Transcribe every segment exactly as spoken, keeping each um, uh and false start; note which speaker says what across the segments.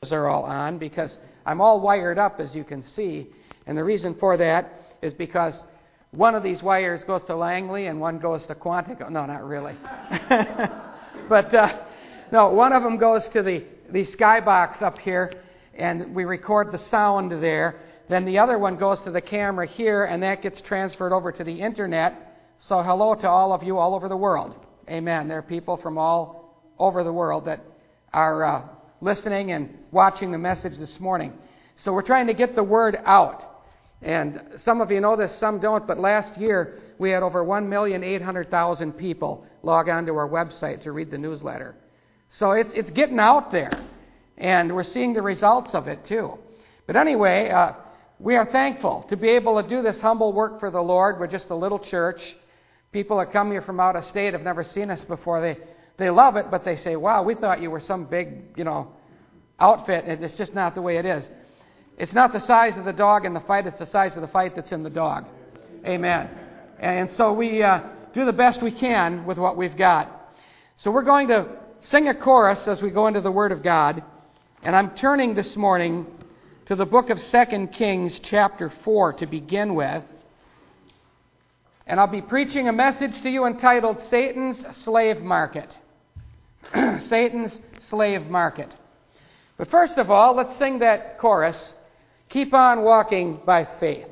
Speaker 1: are all on because I'm all wired up, as you can see. And the reason for that is because one of these wires goes to Langley and one goes to Quantico. No, not really. but uh, no, one of them goes to the, the skybox up here, and we record the sound there. Then the other one goes to the camera here, and that gets transferred over to the internet. So hello to all of you all over the world. Amen. There are people from all over the world that are uh, listening and watching the message this morning. So we're trying to get the word out. And some of you know this, some don't, but last year we had over one million eight hundred thousand people log on to our website to read the newsletter. So it's it's getting out there, and we're seeing the results of it too. But anyway, uh, we are thankful to be able to do this humble work for the Lord. We're just a little church. People that come here from out of state have never seen us before. They they love it, but they say, wow, we thought you were some big, you know, outfit, and it's just not the way it is. It's not the size of the dog in the fight, it's the size of the fight that's in the dog. Amen. And so we uh, do the best we can with what we've got. So we're going to sing a chorus as we go into the Word of God. And I'm turning this morning to the book of Second Kings, chapter four, to begin with. And I'll be preaching a message to you entitled Satan's Slave Market. Satan's Slave Market. But first of all, let's sing that chorus. Keep on walking by faith.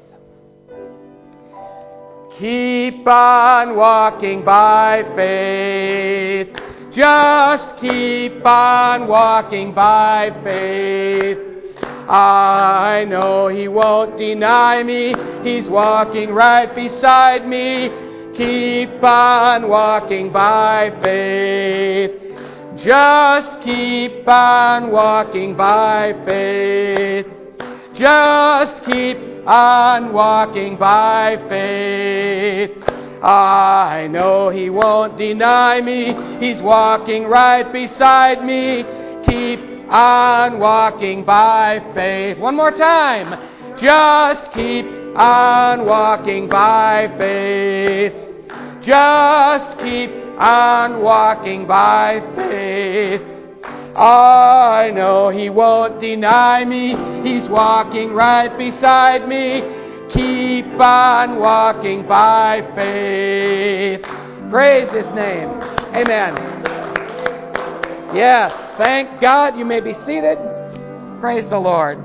Speaker 1: Keep on walking by faith. Just keep on walking by faith. I know He won't deny me. He's walking right beside me. Keep on walking by faith. Just keep on walking by faith. Just keep on walking by faith. I know He won't deny me. He's walking right beside me. Keep on walking by faith. One more time. Just keep on walking by faith. Just keep on walking by faith. I know He won't deny me. He's walking right beside me. Keep on walking by faith. Praise His name. Amen. Yes, thank God. You may be seated. Praise the Lord.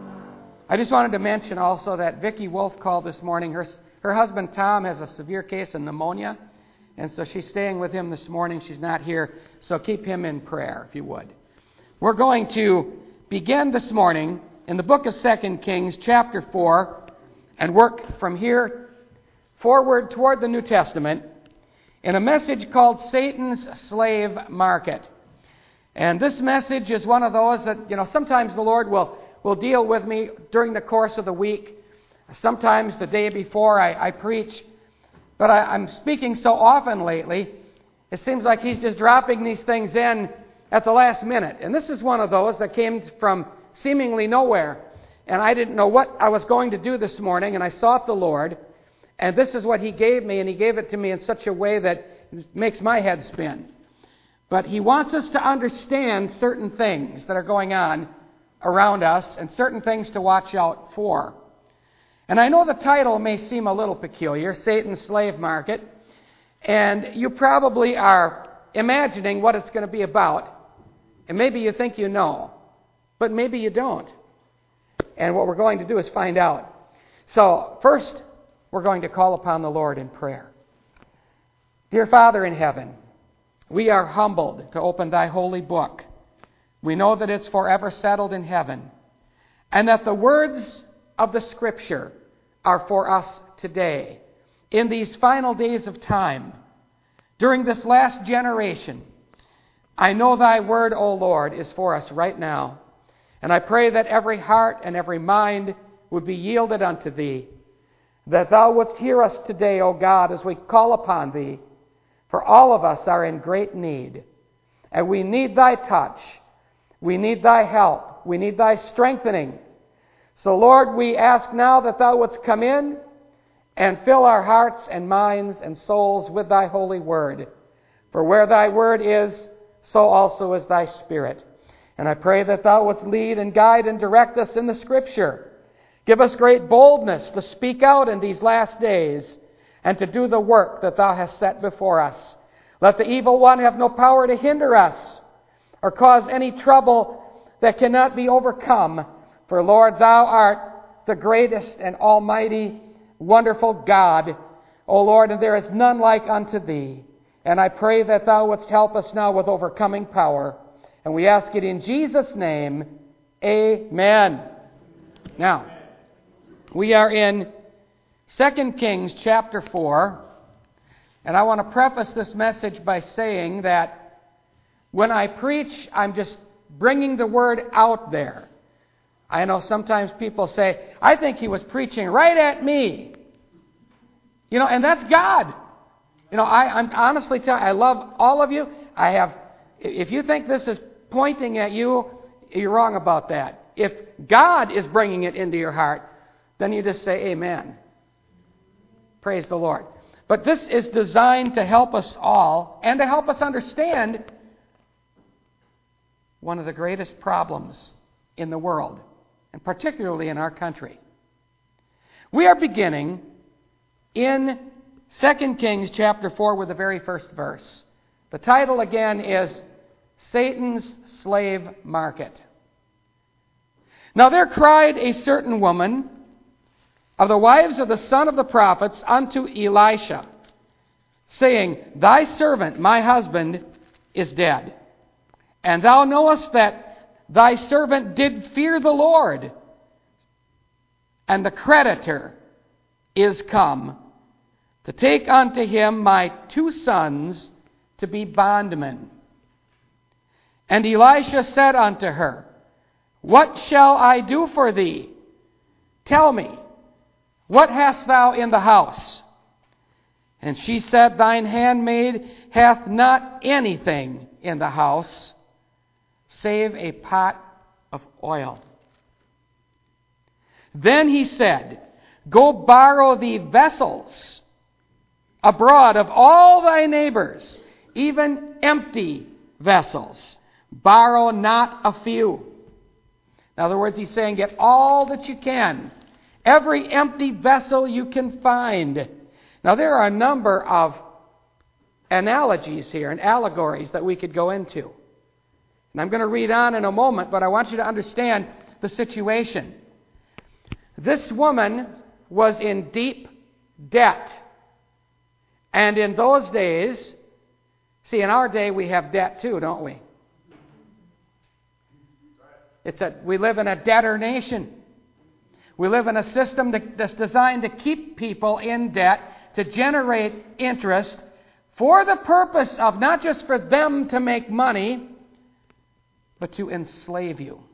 Speaker 1: I just wanted to mention also that Vicki Wolf called this morning. Her, her husband Tom has a severe case of pneumonia. And so she's staying with him this morning. She's not here. So keep him in prayer, if you would. We're going to begin this morning in the book of Second Kings, chapter four, and work from here forward toward the New Testament in a message called Satan's Slave Market. And this message is one of those that, you know, sometimes the Lord will, will deal with me during the course of the week. Sometimes the day before I, I preach. But I, I'm speaking so often lately, it seems like He's just dropping these things in at the last minute. And this is one of those that came from seemingly nowhere. And I didn't know what I was going to do this morning, and I sought the Lord. And this is what He gave me, and He gave it to me in such a way that makes my head spin. But He wants us to understand certain things that are going on around us and certain things to watch out for. And I know the title may seem a little peculiar, Satan's Slave Market, and you probably are imagining what it's going to be about. And maybe you think you know, but maybe you don't. And what we're going to do is find out. So, first, we're going to call upon the Lord in prayer. Dear Father in heaven, we are humbled to open Thy holy book. We know that it's forever settled in heaven, and that the words of the Scripture are for us today, in these final days of time, during this last generation. I know Thy word, O Lord, is for us right now, and I pray that every heart and every mind would be yielded unto Thee, that Thou wouldst hear us today, O God, as we call upon Thee, for all of us are in great need, and we need Thy touch, we need Thy help, we need Thy strengthening. So, Lord, we ask now that Thou wouldst come in and fill our hearts and minds and souls with Thy holy word. For where Thy word is, so also is Thy Spirit. And I pray that Thou wouldst lead and guide and direct us in the Scripture. Give us great boldness to speak out in these last days and to do the work that Thou hast set before us. Let the evil one have no power to hinder us or cause any trouble that cannot be overcome. For, Lord, Thou art the greatest and almighty, wonderful God, O Lord, and there is none like unto Thee. And I pray that Thou wouldst help us now with overcoming power. And we ask it in Jesus' name. Amen. Now, we are in Second Kings chapter four. And I want to preface this message by saying that when I preach, I'm just bringing the word out there. I know sometimes people say, I think he was preaching right at me. You know, and that's God. You know, I, I'm honestly telling you, I love all of you. I have, if you think this is pointing at you, you're wrong about that. If God is bringing it into your heart, then you just say amen. Praise the Lord. But this is designed to help us all and to help us understand one of the greatest problems in the world, and particularly in our country. We are beginning in Second Kings chapter four with the very first verse. The title again is Satan's Slave Market. Now there cried a certain woman of the wives of the son of the prophets unto Elisha, saying, Thy servant, my husband, is dead. And thou knowest that thy servant did fear the Lord, and the creditor is come to take unto him my two sons to be bondmen. And Elisha said unto her, What shall I do for thee? Tell me, what hast thou in the house? And she said, Thine handmaid hath not anything in the house, save a pot of oil. Then he said, Go borrow thee vessels abroad of all thy neighbors, even empty vessels. Borrow not a few. In other words, he's saying, get all that you can. Every empty vessel you can find. Now, there are a number of analogies here and allegories that we could go into. And I'm going to read on in a moment, but I want you to understand the situation. This woman was in deep debt. And in those days, see, in our day we have debt too, don't we? It's a, we live in a debtor nation. We live in a system that, that's designed to keep people in debt, to generate interest, for the purpose of not just for them to make money, but to enslave you.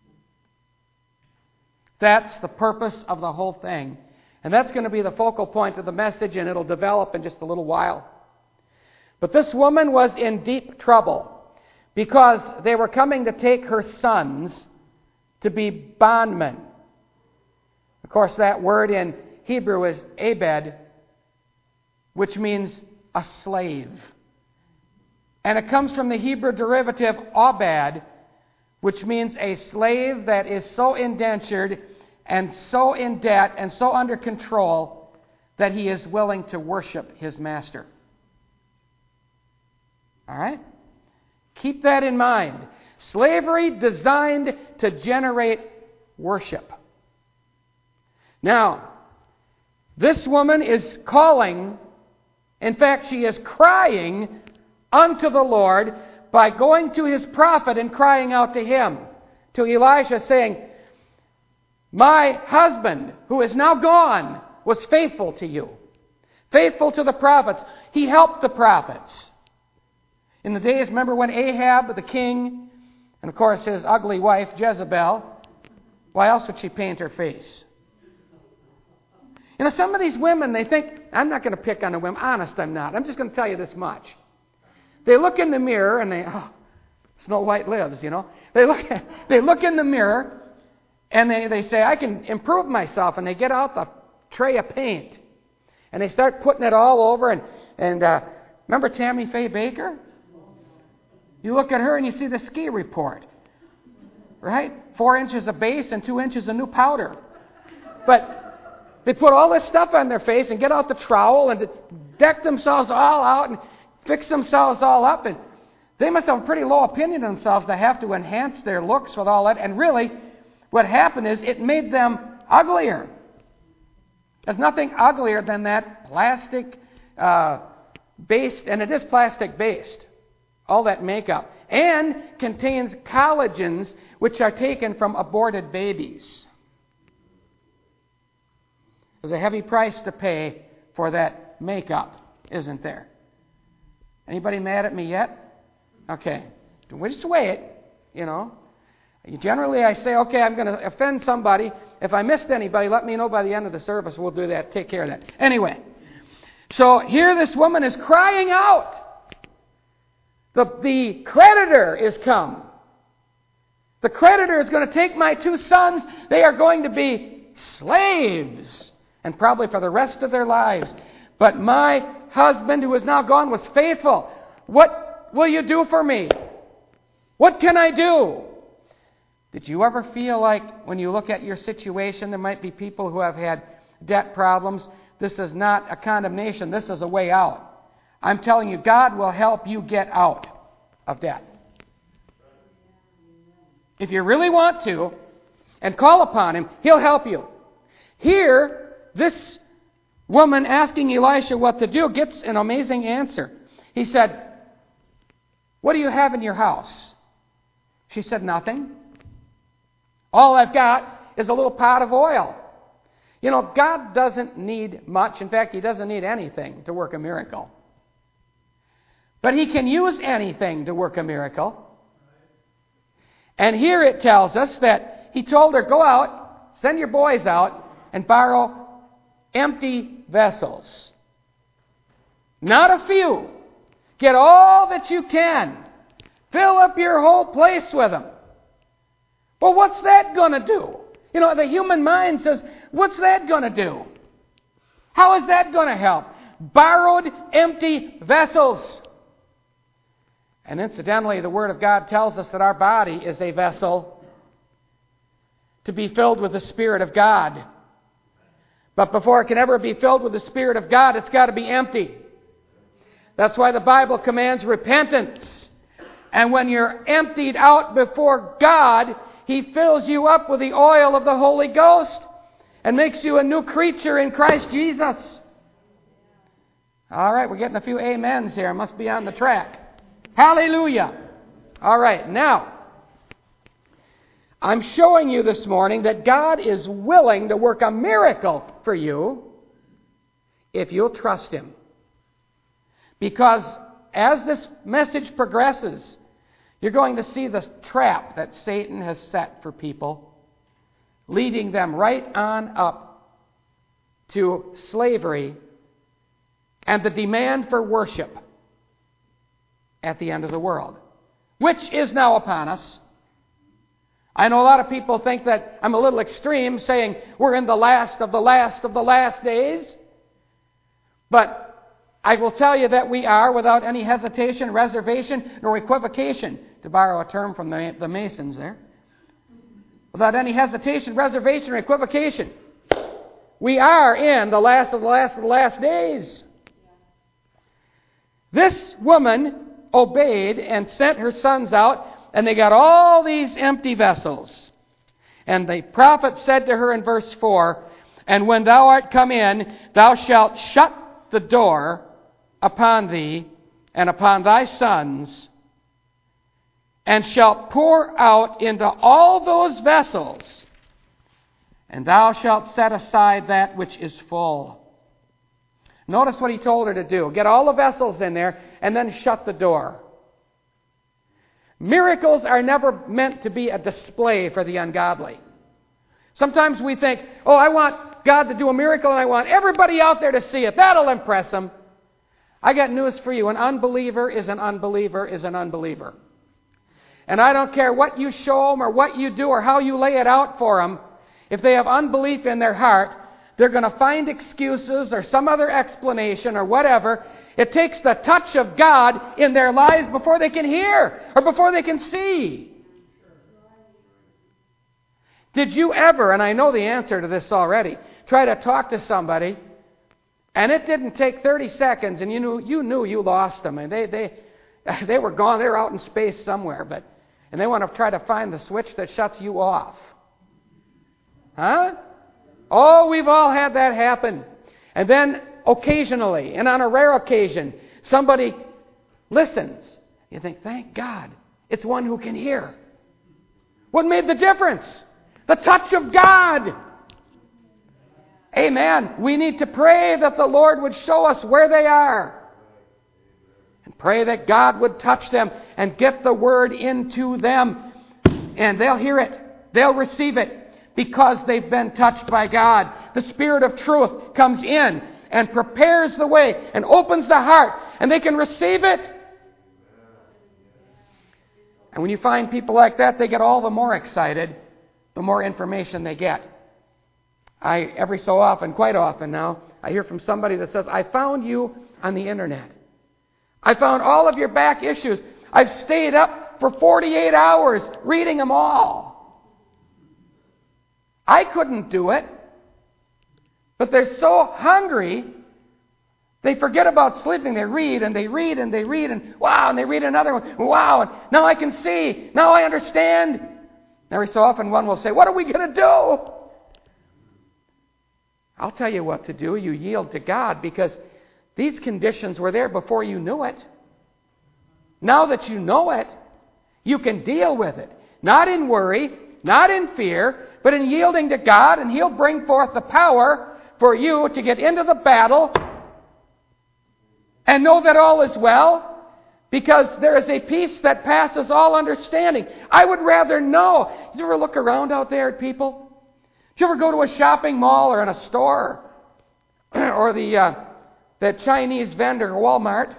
Speaker 1: That's the purpose of the whole thing. And that's going to be the focal point of the message, and it'll develop in just a little while. But this woman was in deep trouble because they were coming to take her sons to be bondmen. Of course, that word in Hebrew is abed, which means a slave. And it comes from the Hebrew derivative obed, which means a slave that is so indentured and so in debt and so under control that he is willing to worship his master. All right? Keep that in mind. Slavery designed to generate worship. Now, this woman is calling, in fact, she is crying unto the Lord by going to his prophet and crying out to him, to Elisha, saying, My husband, who is now gone, was faithful to you, faithful to the prophets. He helped the prophets. In the days, remember when Ahab, the king, and of course his ugly wife, Jezebel, why else would she paint her face? You know, some of these women, they think, I'm not going to pick on a women. Honest, I'm not. I'm just going to tell you this much. They look in the mirror and they, oh, Snow White lives, you know. They look, they look in the mirror and they, they say, I can improve myself. And they get out the tray of paint and they start putting it all over. And, and uh, remember Tammy Faye Baker? You look at her and you see the ski report. right? Four inches of base and two inches of new powder. But they put all this stuff on their face and get out the trowel and deck themselves all out and fix themselves all up. And they must have a pretty low opinion of themselves to have to enhance their looks with all that. And really, what happened is it made them uglier. There's nothing uglier than that plastic uh, based, and it is plastic based, all that makeup, and contains collagens which are taken from aborted babies. There's a heavy price to pay for that makeup, isn't there? Anybody mad at me yet? Okay. We'll just wait, you know. Generally, I say, okay, I'm going to offend somebody. If I missed anybody, let me know by the end of the service. We'll do that. Take care of that. Anyway, so here this woman is crying out. The, the creditor is come. The creditor is going to take my two sons. They are going to be slaves, and probably for the rest of their lives. But my husband, who is now gone, was faithful. What will you do for me? What can I do? Did you ever feel like when you look at your situation, there might be people who have had debt problems? This is not a condemnation. This is a way out. I'm telling you, God will help you get out of debt. If you really want to and call upon Him, He'll help you. Here, this woman asking Elisha what to do gets an amazing answer. He said, "What do you have in your house?" She said, "Nothing. All I've got is a little pot of oil." You know, God doesn't need much. In fact, He doesn't need anything to work a miracle. But He can use anything to work a miracle. And here it tells us that He told her, "Go out, send your boys out, and borrow empty vessels. Not a few. Get all that you can. Fill up your whole place with them." Well, what's that going to do? You know, the human mind says, what's that going to do? How is that going to help? Borrowed empty vessels. And incidentally, the Word of God tells us that our body is a vessel to be filled with the Spirit of God. But before it can ever be filled with the Spirit of God, it's got to be empty. That's why the Bible commands repentance. And when you're emptied out before God, He fills you up with the oil of the Holy Ghost and makes you a new creature in Christ Jesus. All right, we're getting a few amens here. I must be on the track. Hallelujah. All right, now, I'm showing you this morning that God is willing to work a miracle for you if you'll trust Him. Because as this message progresses, you're going to see the trap that Satan has set for people, leading them right on up to slavery and the demand for worship at the end of the world, which is now upon us. I know a lot of people think that I'm a little extreme saying we're in the last of the last of the last days, but I will tell you that we are, without any hesitation, reservation, nor equivocation, to borrow a term from the, the Masons there. Without any hesitation, reservation, or equivocation, we are in the last of the last of the last days. This woman obeyed and sent her sons out, and they got all these empty vessels. And the prophet said to her in verse four, "And when thou art come in, thou shalt shut the door upon thee and upon thy sons, and shalt pour out into all those vessels, and thou shalt set aside that which is full." Notice what he told her to do. Get all the vessels in there, and then shut the door. Miracles are never meant to be a display for the ungodly. Sometimes we think, oh, I want God to do a miracle, and I want everybody out there to see it. That'll impress them. I got news for you. An unbeliever is an unbeliever is an unbeliever. And I don't care what you show them or what you do or how you lay it out for them. If they have unbelief in their heart, they're going to find excuses or some other explanation or whatever. It takes the touch of God in their lives before they can hear or before they can see. Did you ever, and I know the answer to this already, try to talk to somebody, and it didn't take thirty seconds, and you knew you knew you lost them, and they they they were gone, they were out in space somewhere, but and they want to try to find the switch that shuts you off. Huh? Oh, we've all had that happen. And then occasionally, and on a rare occasion, somebody listens. You think, thank God, it's one who can hear. What made the difference? The touch of God. Amen. We need to pray that the Lord would show us where they are. And pray that God would touch them and get the word into them. And they'll hear it. They'll receive it because they've been touched by God. The Spirit of truth comes in and prepares the way and opens the heart, and they can receive it. And when you find people like that, they get all the more excited the more information they get. I, every so often, quite often now, I hear from somebody that says, I found you on the internet. I found all of your back issues. I've stayed up for forty-eight hours reading them all. I couldn't do it. But they're so hungry, they forget about sleeping. They read and they read and they read and wow, and they read another one. Wow, and now I can see. Now I understand. Every so often one will say, what are we going to do? I'll tell you what to do. You yield to God, because these conditions were there before you knew it. Now that you know it, you can deal with it. Not in worry, not in fear, but in yielding to God, and He'll bring forth the power for you to get into the battle and know that all is well, because there is a peace that passes all understanding. I would rather know. Did you ever look around out there at people? Did you ever go to a shopping mall or in a store or the uh, the Chinese vendor, Walmart,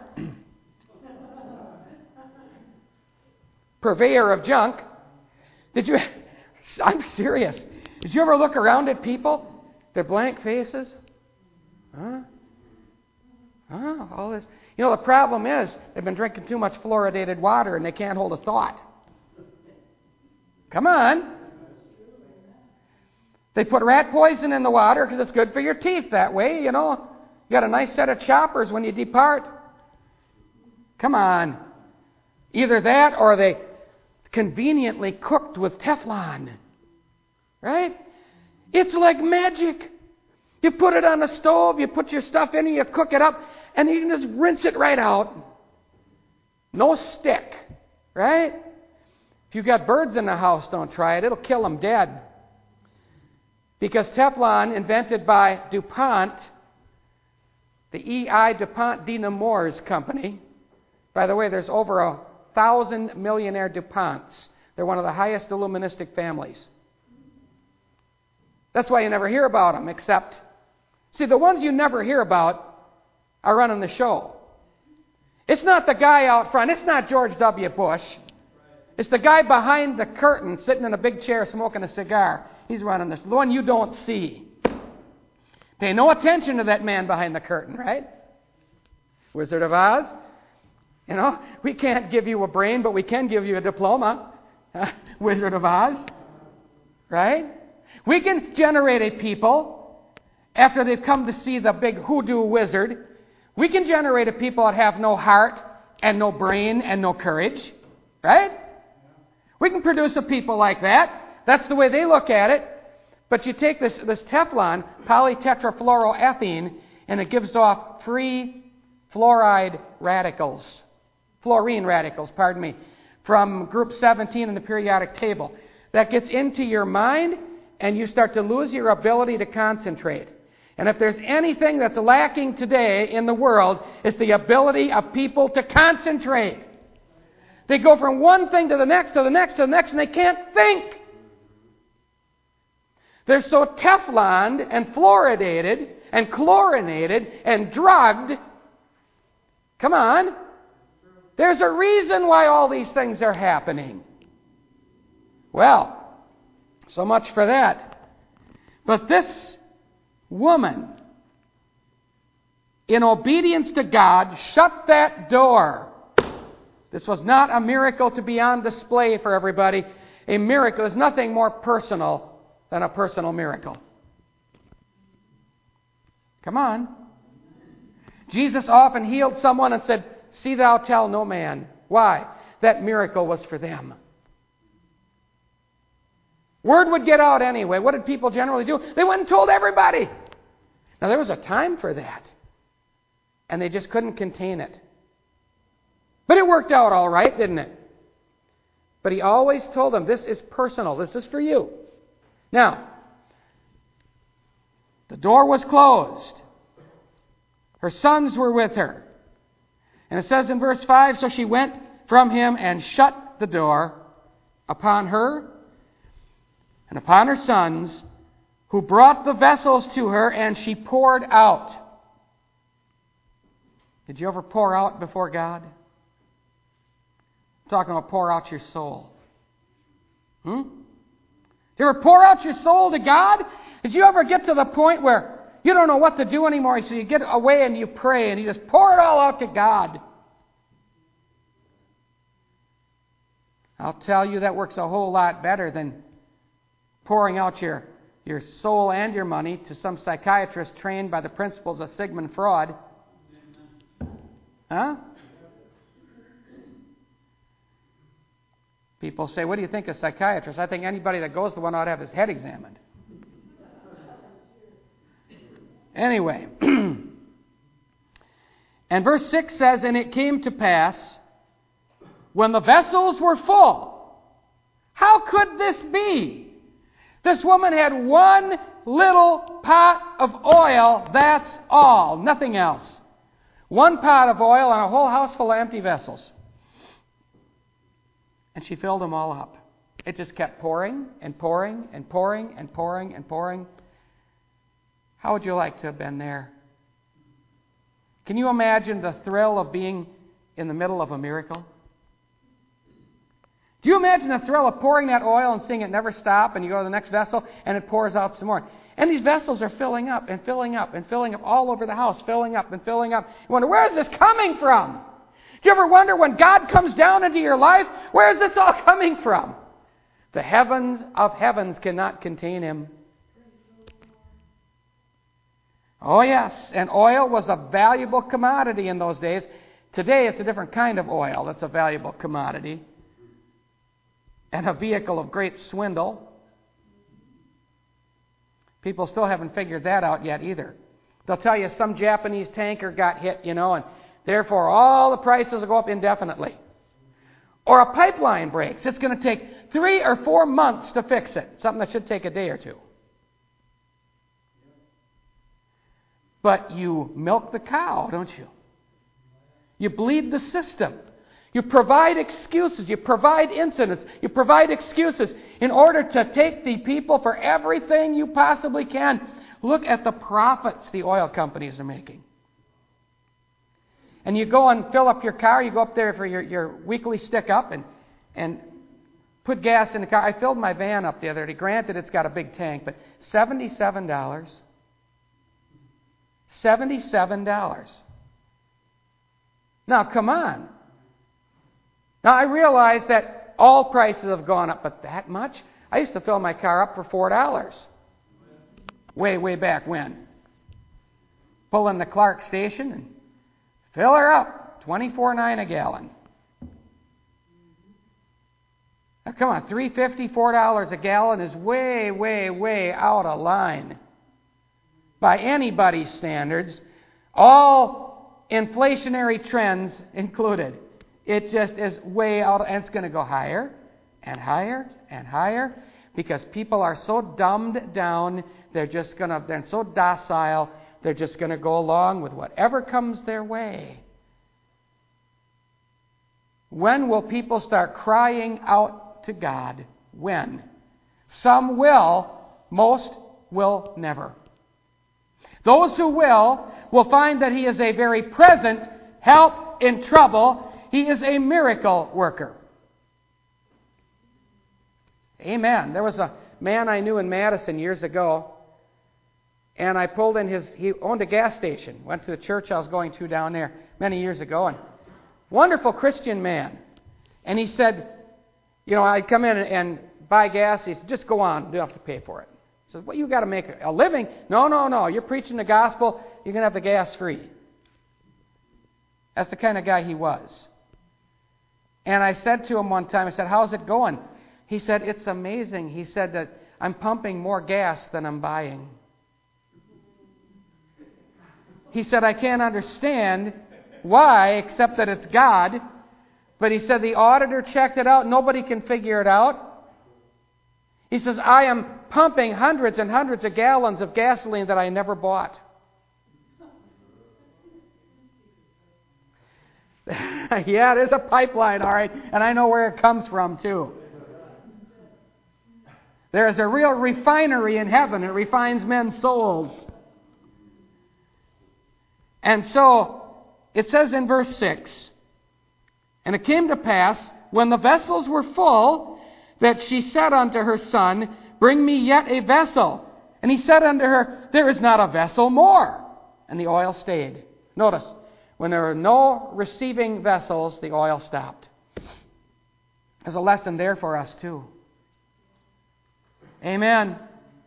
Speaker 1: purveyor of junk? Did you? I'm serious. Did you ever look around at people? Their blank faces? Huh? Huh? All this. You know, the problem is they've been drinking too much fluoridated water and they can't hold a thought. Come on. They put rat poison in the water because it's good for your teeth that way, you know. You got a nice set of choppers when you depart. Come on. Either that or they conveniently cooked with Teflon. Right? It's like magic. You put it on the stove, you put your stuff in it, you cook it up, and you can just rinse it right out. No stick. Right? If you've got birds in the house, don't try it. It'll kill them dead. Because Teflon, invented by DuPont, the E I DuPont de Nemours company. By the way, there's over a thousand millionaire DuPonts. They're one of the highest illuministic families. That's why you never hear about them, except, see, the ones you never hear about are running the show. It's not the guy out front. It's not George W. Bush. It's the guy behind the curtain sitting in a big chair smoking a cigar. He's running this. The one you don't see. Pay no attention to that man behind the curtain, right? Wizard of Oz. You know, we can't give you a brain, but we can give you a diploma. Wizard of Oz. Right? We can generate a people after they've come to see the big hoodoo wizard. We can generate a people that have no heart and no brain and no courage. Right? We can produce a people like that. That's the way they look at it. But you take this, this Teflon, polytetrafluoroethene, and it gives off free fluoride radicals. Fluorine radicals, pardon me, from group seventeen in the periodic table. That gets into your mind, and you start to lose your ability to concentrate. And if there's anything that's lacking today in the world, it's the ability of people to concentrate. They go from one thing to the next, to the next, to the next, and they can't think. They're so Tefloned and fluoridated and chlorinated and drugged. Come on. There's a reason why all these things are happening. Well, so much for that. But this woman, in obedience to God, shut that door. This was not a miracle to be on display for everybody. A miracle is nothing more personal than a personal miracle. Come on. Jesus often healed someone and said, "See thou tell no man." Why? That miracle was for them. Word would get out anyway. What did people generally do? They went and told everybody. Now, there was a time for that, and they just couldn't contain it. But it worked out all right, didn't it? But he always told them, this is personal. This is for you. Now, the door was closed. Her sons were with her. And it says in verse five, so she went from him and shut the door upon her and upon her sons, who brought the vessels to her, and she poured out. Did you ever pour out before God? I'm talking about pour out your soul. Hmm? Did you ever pour out your soul to God? Did you ever get to the point where you don't know what to do anymore, so you get away and you pray and you just pour it all out to God? I'll tell you, that works a whole lot better than pouring out your, your soul and your money to some psychiatrist trained by the principles of Sigmund Freud. Huh? People say, what do you think of psychiatrists? I think anybody that goes to one ought to have his head examined. Anyway. And verse six says, and it came to pass, when the vessels were full. How could this be? This woman had one little pot of oil, that's all, nothing else. One pot of oil and a whole house full of empty vessels. And she filled them all up. It just kept pouring and pouring and pouring and pouring and pouring. How would you like to have been there? Can you imagine the thrill of being in the middle of a miracle? Do you imagine the thrill of pouring that oil and seeing it never stop, and you go to the next vessel and it pours out some more? And these vessels are filling up and filling up and filling up all over the house, filling up and filling up. You wonder, where is this coming from? Do you ever wonder when God comes down into your life, where is this all coming from? The heavens of heavens cannot contain him. Oh yes, and oil was a valuable commodity in those days. Today it's a different kind of oil that's a valuable commodity. And a vehicle of great swindle. People still haven't figured that out yet either. They'll tell you some Japanese tanker got hit, you know, and therefore all the prices will go up indefinitely. Or a pipeline breaks. It's going to take three or four months to fix it. Something that should take a day or two. But you milk the cow, don't you? You bleed the system. You provide excuses. You provide incidents. You provide excuses in order to take the people for everything you possibly can. Look at the profits the oil companies are making. And you go and fill up your car. You go up there for your, your weekly stick-up and, and put gas in the car. I filled my van up the other day. Granted, it's got a big tank, but seventy-seven dollars. seventy-seven dollars. Now, come on. Now, I realize that all prices have gone up, but that much? I used to fill my car up for four dollars. Way, way back when. Pull in the Clark station and fill her up. twenty-four nine a gallon. Now, come on, three fifty, four dollars a gallon is way, way, way out of line. By anybody's standards, all inflationary trends included. It just is way out, and it's going to go higher and higher and higher because people are so dumbed down, they're just going to, they're so docile, they're just going to go along with whatever comes their way. When will people start crying out to God? When? Some will, most will never. Those who will, will find that He is a very present help in trouble. He is a miracle worker. Amen. There was a man I knew in Madison years ago, and I pulled in his, he owned a gas station, went to the church I was going to down there many years ago, and wonderful Christian man. And he said, you know, I'd come in and buy gas. He said, just go on, you don't have to pay for it. He says, well, you got to make a living. No, no, no. You're preaching the gospel. You're going to have the gas free. That's the kind of guy he was. And I said to him one time, I said, how's it going? He said, it's amazing. He said that I'm pumping more gas than I'm buying. He said, I can't understand why, except that it's God. But he said, the auditor checked it out. Nobody can figure it out. He says, I am pumping hundreds and hundreds of gallons of gasoline that I never bought. Yeah, there's a pipeline, all right, and I know where it comes from, too. There is a real refinery in heaven. It refines men's souls. And so, it says in verse six, and it came to pass, when the vessels were full, that she said unto her son, bring me yet a vessel. And he said unto her, there is not a vessel more. And the oil stayed. Notice, when there were no receiving vessels, the oil stopped. There's a lesson there for us too. Amen.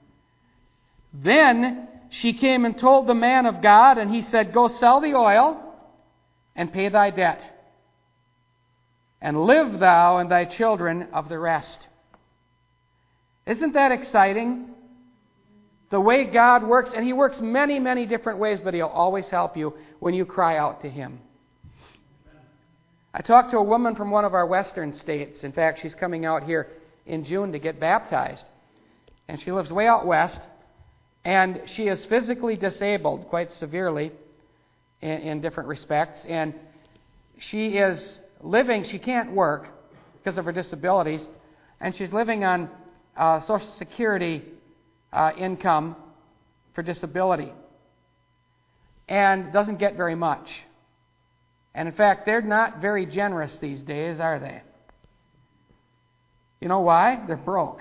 Speaker 1: Then she came and told the man of God, and he said, go sell the oil and pay thy debt, and live thou and thy children of the rest. Isn't that exciting? The way God works, and He works many, many different ways, but He'll always help you when you cry out to Him. I talked to a woman from one of our western states. In fact, she's coming out here in June to get baptized. And she lives way out west, and she is physically disabled quite severely in, in different respects. And she is living, she can't work because of her disabilities, and she's living on uh, Social Security uh, income for disability, and doesn't get very much. And in fact, they're not very generous these days, are they? You know why? They're broke.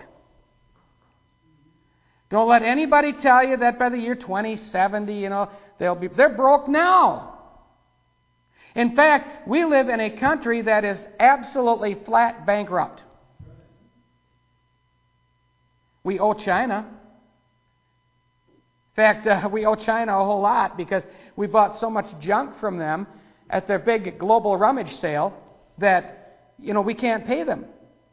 Speaker 1: Don't let anybody tell you that by the year twenty seventy, you know, they'll be, they're broke now. In fact, we live in a country that is absolutely flat bankrupt. We owe China. In fact, uh, we owe China a whole lot because we bought so much junk from them at their big global rummage sale that, you know, we can't pay them.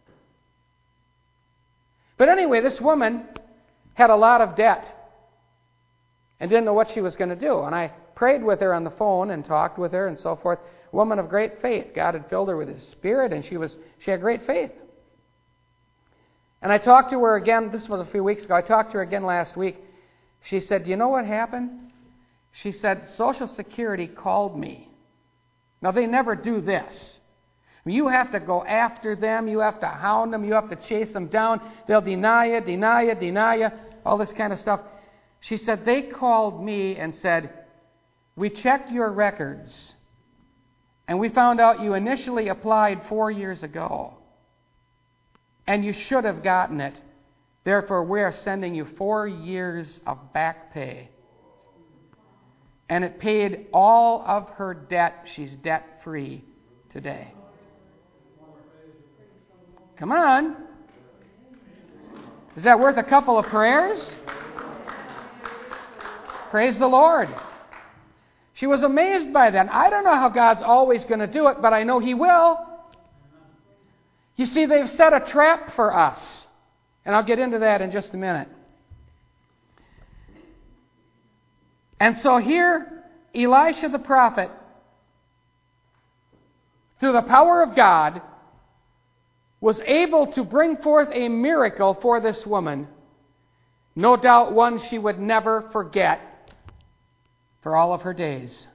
Speaker 1: But anyway, this woman had a lot of debt and didn't know what she was going to do. And I prayed with her on the phone and talked with her and so forth. Woman of great faith. God had filled her with His Spirit, and she was she had great faith. And I talked to her again, this was a few weeks ago, I talked to her again last week. She said, do you know what happened? She said, Social Security called me. Now, they never do this. You have to go after them, you have to hound them, you have to chase them down. They'll deny you, deny you, deny you, all this kind of stuff. She said, they called me and said, we checked your records, and we found out you initially applied four years ago, and you should have gotten it. Therefore, we are sending you four years of back pay. And it paid all of her debt. She's debt-free today. Come on. Is that worth a couple of prayers? Praise the Lord. She was amazed by that. I don't know how God's always going to do it, but I know He will. You see, they've set a trap for us. And I'll get into that in just a minute. And so here, Elisha the prophet, through the power of God, was able to bring forth a miracle for this woman. No doubt one she would never forget for all of her days.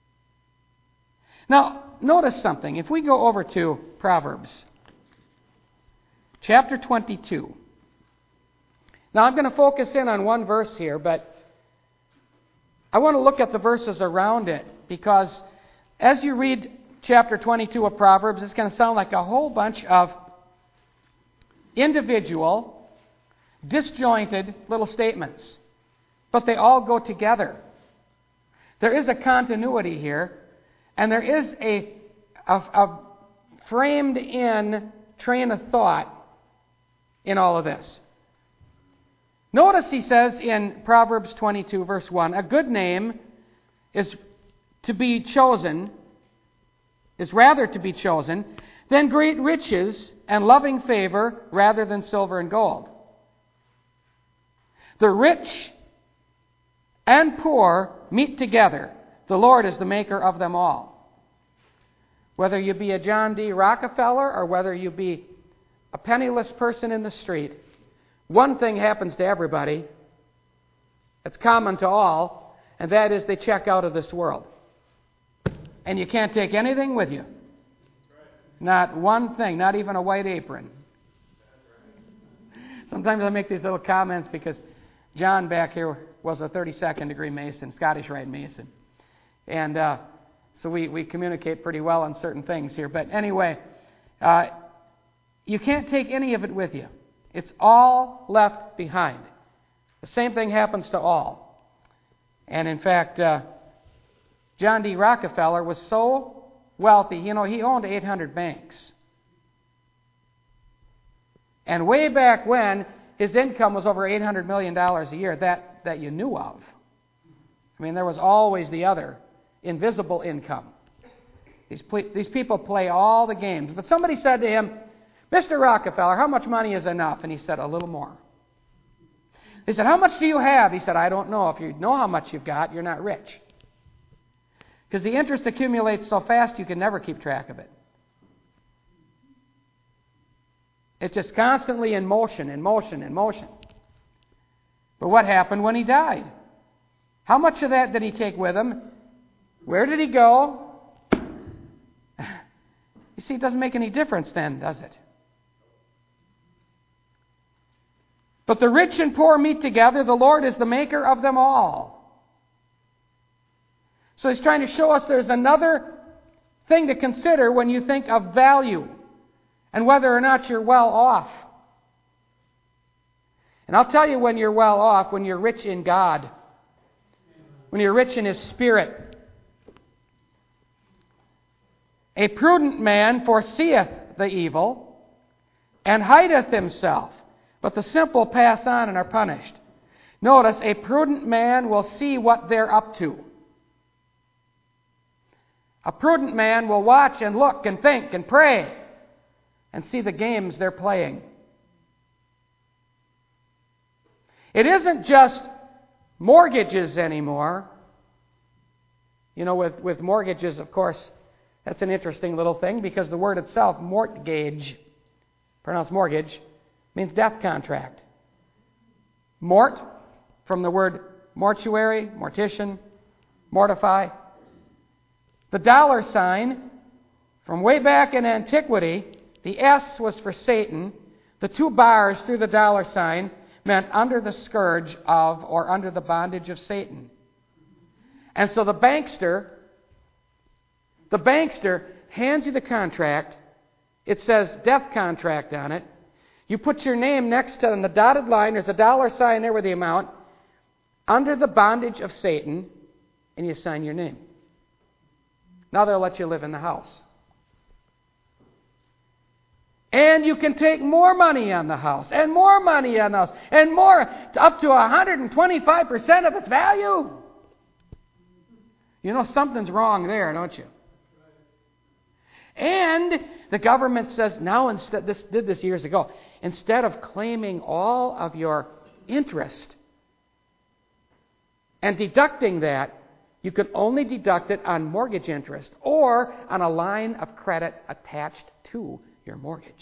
Speaker 1: Now, notice something. If we go over to Proverbs, chapter twenty-two. Now, I'm going to focus in on one verse here, but I want to look at the verses around it, because as you read chapter twenty-two of Proverbs, it's going to sound like a whole bunch of individual, disjointed little statements, but they all go together. There is a continuity here, and there is a, a, a framed-in train of thought in all of this. Notice he says in Proverbs twenty-two, verse one, a good name is to be chosen, is rather to be chosen, than great riches and loving favor rather than silver and gold. The rich and poor meet together. The Lord is the maker of them all. Whether you be a John D. Rockefeller or whether you be a penniless person in the street, one thing happens to everybody. It's common to all, and that is they check out of this world. And you can't take anything with you. Not one thing, not even a white apron. Sometimes I make these little comments because John back here was a thirty-second degree Mason, Scottish Rite Mason. And uh, so we, we communicate pretty well on certain things here. But anyway, uh, you can't take any of it with you. It's all left behind. The same thing happens to all. And in fact, uh, John D. Rockefeller was so wealthy, you know, he owned eight hundred banks. And way back when, his income was over eight hundred million dollars a year, that, that you knew of. I mean, there was always the other, invisible income. These, ple- these people play all the games. But somebody said to him, Mister Rockefeller, how much money is enough? And he said, a little more. They said, how much do you have? He said, I don't know. If you know how much you've got, you're not rich. Because the interest accumulates so fast you can never keep track of it. It's just constantly in motion, in motion, in motion. But what happened when he died? How much of that did he take with him? Where did he go? You see, it doesn't make any difference then, does it? But the rich and poor meet together. The Lord is the maker of them all. So he's trying to show us there's another thing to consider when you think of value and whether or not you're well off. And I'll tell you when you're well off, when you're rich in God, when you're rich in His Spirit. A prudent man foreseeth the evil and hideth himself, but the simple pass on and are punished. Notice, a prudent man will see what they're up to. A prudent man will watch and look and think and pray and see the games they're playing. It isn't just mortgages anymore. You know, with, with mortgages, of course, that's an interesting little thing because the word itself, mortgage, pronounced mortgage, means death contract. Mort, from the word mortuary, mortician, mortify. The dollar sign, from way back in antiquity, the S was for Satan. The two bars through the dollar sign meant under the scourge of or under the bondage of Satan. And so the bankster, the bankster hands you the contract. It says death contract on it. You put your name next to on the dotted line. There's a dollar sign there with the amount. Under the bondage of Satan, and you sign your name. Now they'll let you live in the house. And you can take more money on the house, and more money on the house, and more, up to one hundred twenty-five percent of its value. You know something's wrong there, don't you? And the government says now, instead, this did this years ago, instead of claiming all of your interest and deducting that, you can only deduct it on mortgage interest or on a line of credit attached to your mortgage.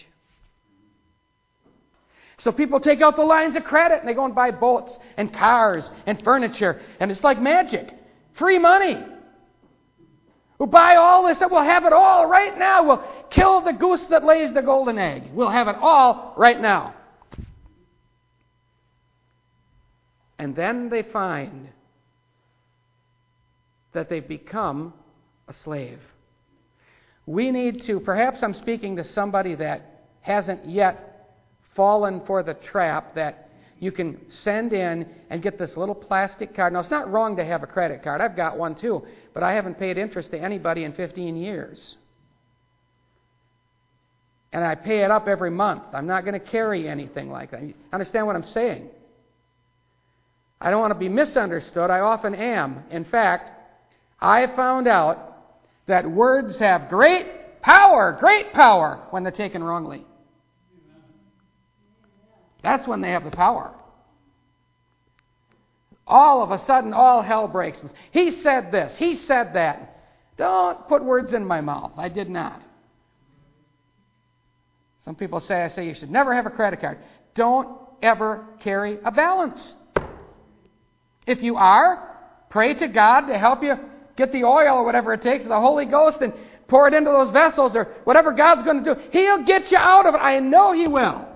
Speaker 1: So people take out the lines of credit and they go and buy boats and cars and furniture, and it's like magic. Free money. We'll buy all this and we'll have it all right now. We'll kill the goose that lays the golden egg. We'll have it all right now. And then they find that they've become a slave. We need to, perhaps I'm speaking to somebody that hasn't yet fallen for the trap that you can send in and get this little plastic card. Now, it's not wrong to have a credit card. I've got one too, but I haven't paid interest to anybody in fifteen years. And I pay it up every month. I'm not going to carry anything like that. You understand what I'm saying? I don't want to be misunderstood. I often am. In fact, I found out that words have great power, great power, when they're taken wrongly. That's when they have the power. All of a sudden, all hell breaks loose. He said this. He said that. Don't put words in my mouth. I did not. Some people say, I say you should never have a credit card. Don't ever carry a balance. If you are, pray to God to help you get the oil or whatever it takes, the Holy Ghost, and pour it into those vessels or whatever God's going to do. He'll get you out of it. I know He will.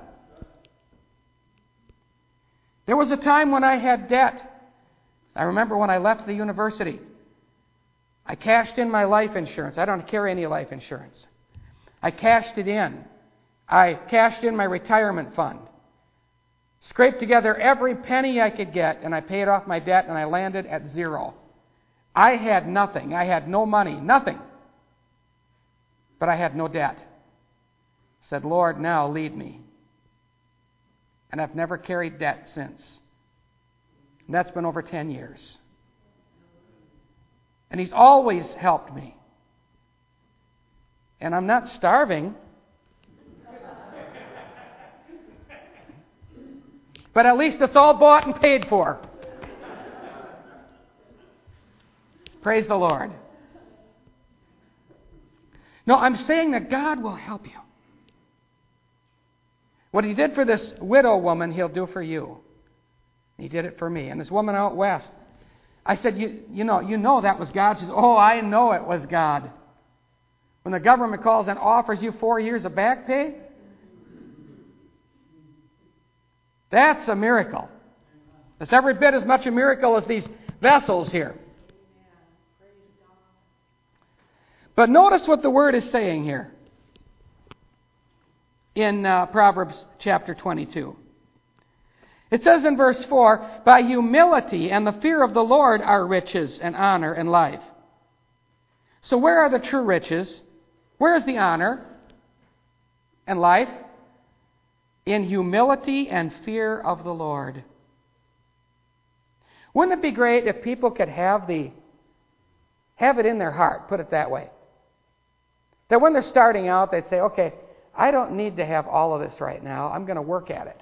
Speaker 1: There was a time when I had debt. I remember when I left the university, I cashed in my life insurance. I don't carry any life insurance. I cashed it in. I cashed in my retirement fund. Scraped together every penny I could get, and I paid off my debt, and I landed at zero. I had nothing. I had no money, nothing. But I had no debt. I said, Lord, now lead me. And I've never carried debt since. And that's been over ten years. And He's always helped me. And I'm not starving. But at least it's all bought and paid for. Praise the Lord. No, I'm saying that God will help you. What He did for this widow woman, He'll do for you. He did it for me. And this woman out west, I said, you, you know, you know that was God. She said, oh, I know it was God. When the government calls and offers you four years of back pay, that's a miracle. It's every bit as much a miracle as these vessels here. But notice what the Word is saying here in uh, Proverbs chapter twenty-two. It says in verse four, by humility and the fear of the Lord are riches and honor and life. So where are the true riches? Where is the honor and life? In humility and fear of the Lord. Wouldn't it be great if people could have the have it in their heart, put it that way, that when they're starting out, they'd say, okay, I don't need to have all of this right now. I'm going to work at it.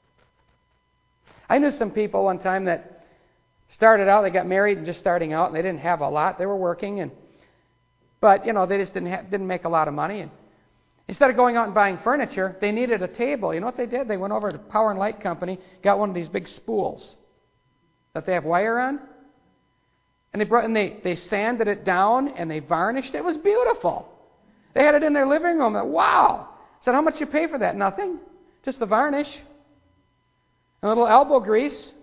Speaker 1: I knew some people one time that started out, they got married and just starting out, and they didn't have a lot. They were working, and but, you know, they just didn't ha- didn't make a lot of money. And instead of going out and buying furniture, they needed a table. You know what they did? They went over to Power and Light Company, got one of these big spools that they have wire on, and they brought and they, they sanded it down and they varnished it. It was beautiful. They had it in their living room. Wow! I said, how much you pay for that? Nothing. Just the varnish. A little elbow grease.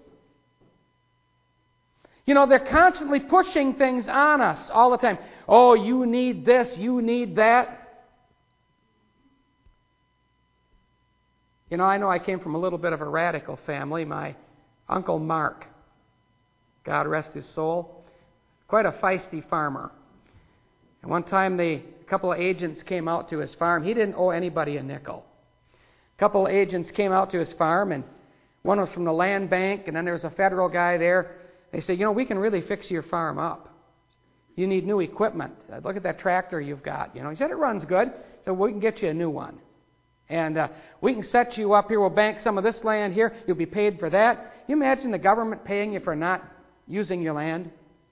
Speaker 1: You know, they're constantly pushing things on us all the time. Oh, you need this, you need that. You know, I know I came from a little bit of a radical family. My Uncle Mark, God rest his soul, quite a feisty farmer. And one time they, a couple of agents came out to his farm. He didn't owe anybody a nickel. A couple of agents came out to his farm, and one was from the land bank, and then there was a federal guy there. They said, you know, we can really fix your farm up. You need new equipment. Look at that tractor you've got. You know, he said, it runs good, so we can get you a new one. And uh, we can set you up here. We'll bank some of this land here. You'll be paid for that. You imagine the government paying you for not using your land?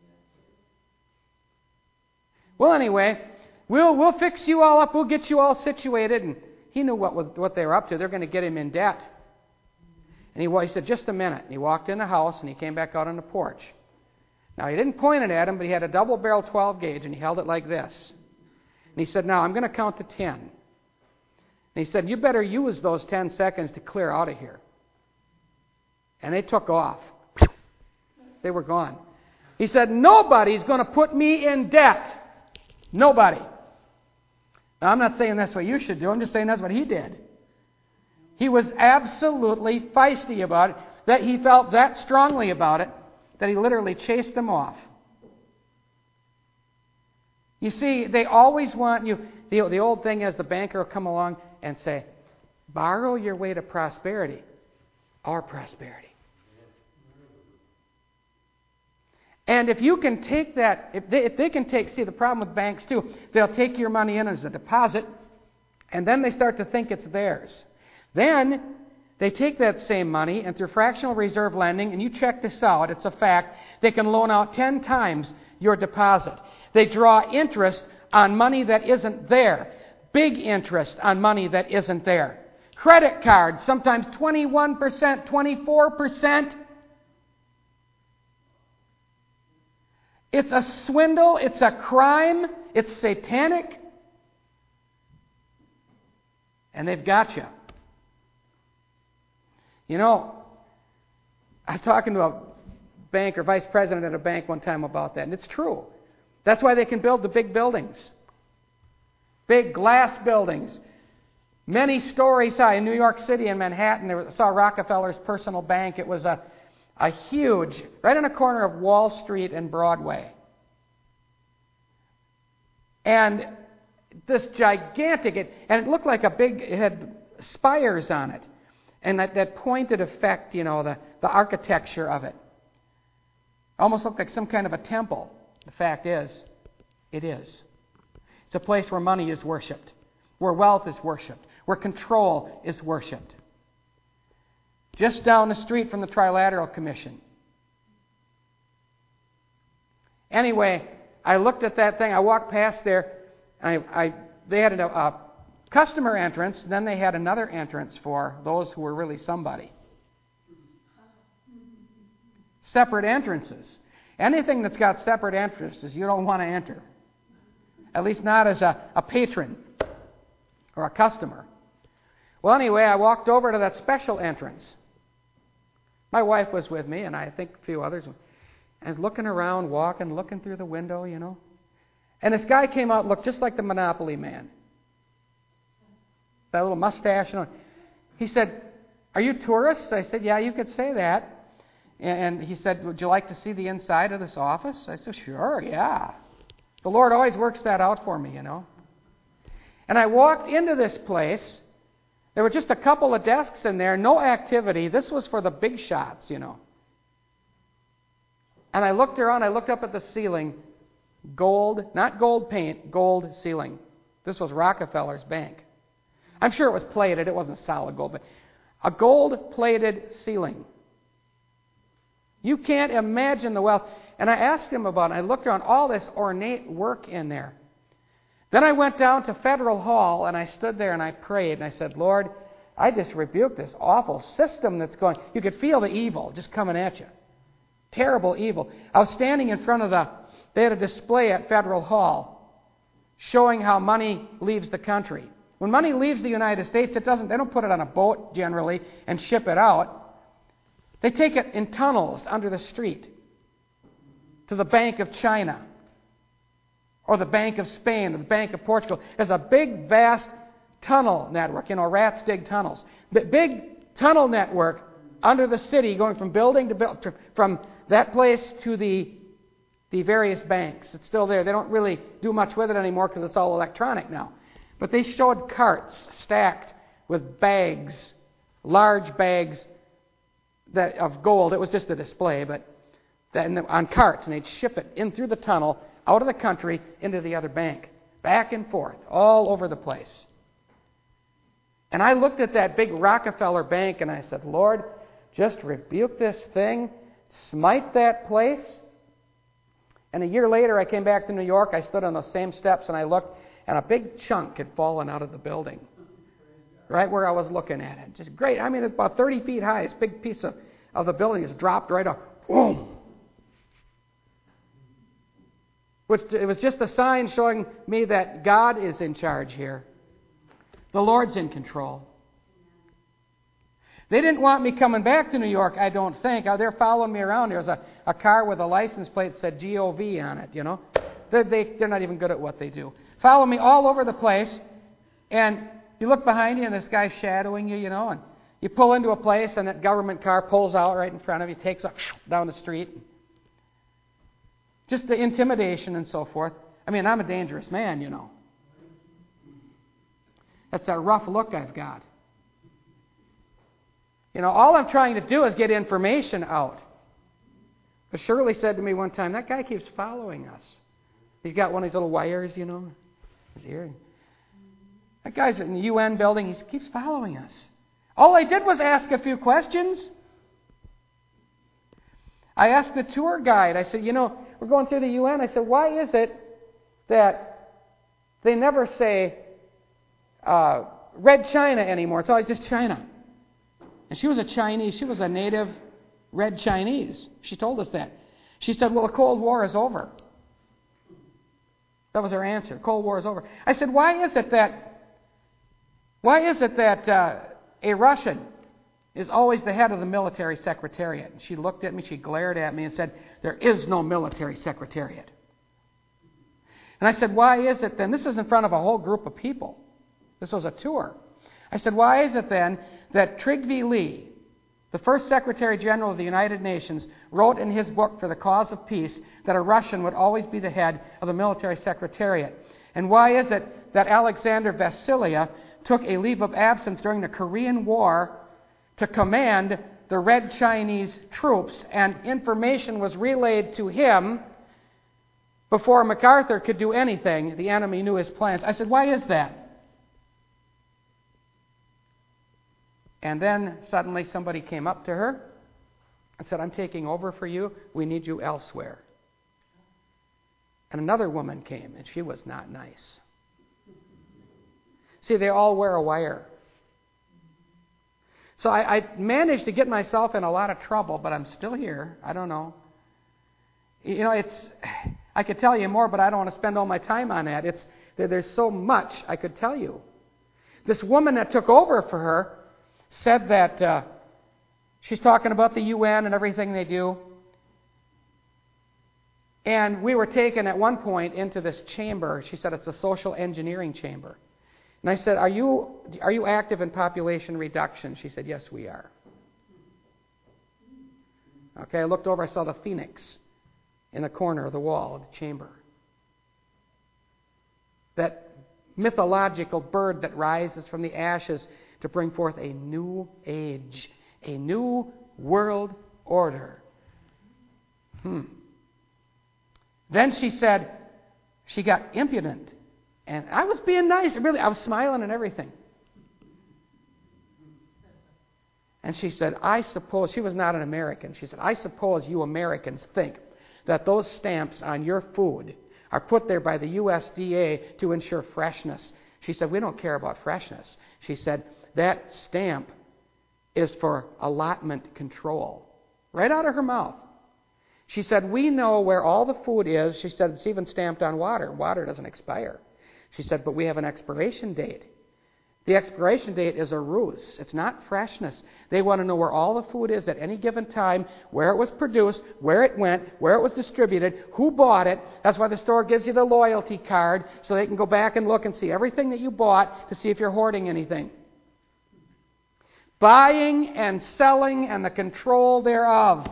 Speaker 1: Well, anyway, we'll we'll fix you all up. We'll get you all situated. And he knew what what they were up to. They're going to get him in debt. And he, he said, just a minute. And he walked in the house, and he came back out on the porch. Now, he didn't point it at him, but he had a double-barrel twelve gauge, and he held it like this. And he said, now, I'm going to count to ten. And he said, you better use those ten seconds to clear out of here. And they took off. They were gone. He said, nobody's going to put me in debt. Nobody. Now, I'm not saying that's what you should do. I'm just saying that's what he did. He was absolutely feisty about it, that he felt that strongly about it, that he literally chased them off. You see, they always want you, the, the old thing is the banker will come along and say, borrow your way to prosperity, our prosperity. And if you can take that, if they, if they can take, see the problem with banks too, they'll take your money in as a deposit, and then they start to think it's theirs. Then they take that same money, and through fractional reserve lending, and you check this out, it's a fact, they can loan out ten times your deposit. They draw interest on money that isn't there. Big interest on money that isn't there. Credit cards, sometimes twenty-one percent, twenty-four percent. It's a swindle, it's a crime, it's satanic. And they've got you. You know, I was talking to a banker, vice president at a bank one time about that, and it's true. That's why they can build the big buildings. Big glass buildings. Many stories high. In New York City and Manhattan, I saw Rockefeller's personal bank. It was a, a huge, right on the corner of Wall Street and Broadway. And this gigantic, it, and it looked like a big, it had spires on it. And that, that pointed effect, you know, the, the architecture of it. Almost looked like some kind of a temple. The fact is, it is. It's a place where money is worshipped, where wealth is worshipped, where control is worshipped. Just down the street from the Trilateral Commission. Anyway, I looked at that thing. I walked past there. I, I they had a, a customer entrance. Then they had another entrance for those who were really somebody. Separate entrances. Anything that's got separate entrances, you don't want to enter. At least not as a, a patron or a customer. Well, anyway, I walked over to that special entrance. My wife was with me, and I think a few others. I was looking around, walking, looking through the window, you know. And this guy came out and looked just like the Monopoly man. That little mustache. You know. He said, "Are you tourists?" I said, "Yeah, you could say that." And he said, "Would you like to see the inside of this office?" I said, "Sure, yeah." The Lord always works that out for me, you know. And I walked into this place. There were just a couple of desks in there, no activity. This was for the big shots, you know. And I looked around, I looked up at the ceiling. Gold, not gold paint, gold ceiling. This was Rockefeller's bank. I'm sure it was plated, it wasn't solid gold, but a gold-plated ceiling. You can't imagine the wealth. And I asked him about it. I looked around, all this ornate work in there. Then I went down to Federal Hall, and I stood there and I prayed, and I said, "Lord, I just rebuke this awful system that's going." You could feel the evil just coming at you. Terrible evil. I was standing in front of the, they had a display at Federal Hall showing how money leaves the country. When money leaves the United States, it doesn't, they don't put it on a boat generally and ship it out. They take it in tunnels under the street to the Bank of China or the Bank of Spain or the Bank of Portugal. There's a big, vast tunnel network. You know, rats dig tunnels. The big tunnel network under the city going from building to building, from that place to the, the various banks. It's still there. They don't really do much with it anymore because it's all electronic now. But they showed carts stacked with bags, large bags that of gold. It was just a display, but that, the, on carts, and they'd ship it in through the tunnel, out of the country, into the other bank, back and forth, all over the place. And I looked at that big Rockefeller bank, and I said, "Lord, just rebuke this thing, smite that place." And a year later, I came back to New York. I stood on those same steps, and I looked, and a big chunk had fallen out of the building, right where I was looking at it. Just great. I mean, it's about thirty feet high. This big piece of, of the building just dropped right off. Boom. Which, it was just a sign showing me that God is in charge here. The Lord's in control. They didn't want me coming back to New York, I don't think. Oh, they're following me around. There was a, a car with a license plate that said G O V on it, you know. They're, they, they're not even good at what they do. Follow me all over the place, and you look behind you, and this guy's shadowing you, you know, and you pull into a place, and that government car pulls out right in front of you, takes off down the street. Just the intimidation and so forth. I mean, I'm a dangerous man, you know. That's a rough look I've got. You know, all I'm trying to do is get information out. But Shirley said to me one time, that guy keeps following us. He's got one of these little wires, you know, his ear. That guy's in the U N building. He keeps following us. All I did was ask a few questions. I asked the tour guide, I said, you know, we're going through the U N. I said, why is it that they never say uh, Red China anymore? It's always just China. And she was a Chinese. She was a native Red Chinese. She told us that. She said, well, the Cold War is over. That was her answer. The Cold War is over. I said, why is it that, why is it that uh, a Russian is always the head of the military secretariat? And she looked at me, she glared at me and said, there is no military secretariat. And I said, why is it then? This is in front of a whole group of people. This was a tour. I said, why is it then that Trygve Lie, the first Secretary General of the United Nations, wrote in his book For the Cause of Peace that a Russian would always be the head of the military secretariat? And why is it that Alexander Vasilia took a leave of absence during the Korean War to command the Red Chinese troops, and information was relayed to him before MacArthur could do anything? The enemy knew his plans. I said, why is that? And then suddenly somebody came up to her and said, I'm taking over for you. We need you elsewhere. And another woman came, and she was not nice. See, they all wear a wire. So I, I managed to get myself in a lot of trouble, but I'm still here. I don't know. You know, it's, I could tell you more, but I don't want to spend all my time on that. It's, there's so much I could tell you. This woman that took over for her said that uh, she's talking about the U N and everything they do. And we were taken at one point into this chamber. She said it's a social engineering chamber. And I said, are you are you active in population reduction? She said, yes, we are. Okay, I looked over, I saw the phoenix in the corner of the wall of the chamber. That mythological bird that rises from the ashes to bring forth a new age, a new world order. Hmm. Then she said, she got impudent. And I was being nice. Really, I was smiling and everything. And she said, I suppose, she was not an American. She said, I suppose you Americans think that those stamps on your food are put there by the U S D A to ensure freshness. She said, we don't care about freshness. She said, that stamp is for allotment control. Right out of her mouth. She said, we know where all the food is. She said, it's even stamped on water. Water doesn't expire. She said, but we have an expiration date. The expiration date is a ruse. It's not freshness. They want to know where all the food is at any given time, where it was produced, where it went, where it was distributed, who bought it. That's why the store gives you the loyalty card, so they can go back and look and see everything that you bought to see if you're hoarding anything. Buying and selling and the control thereof.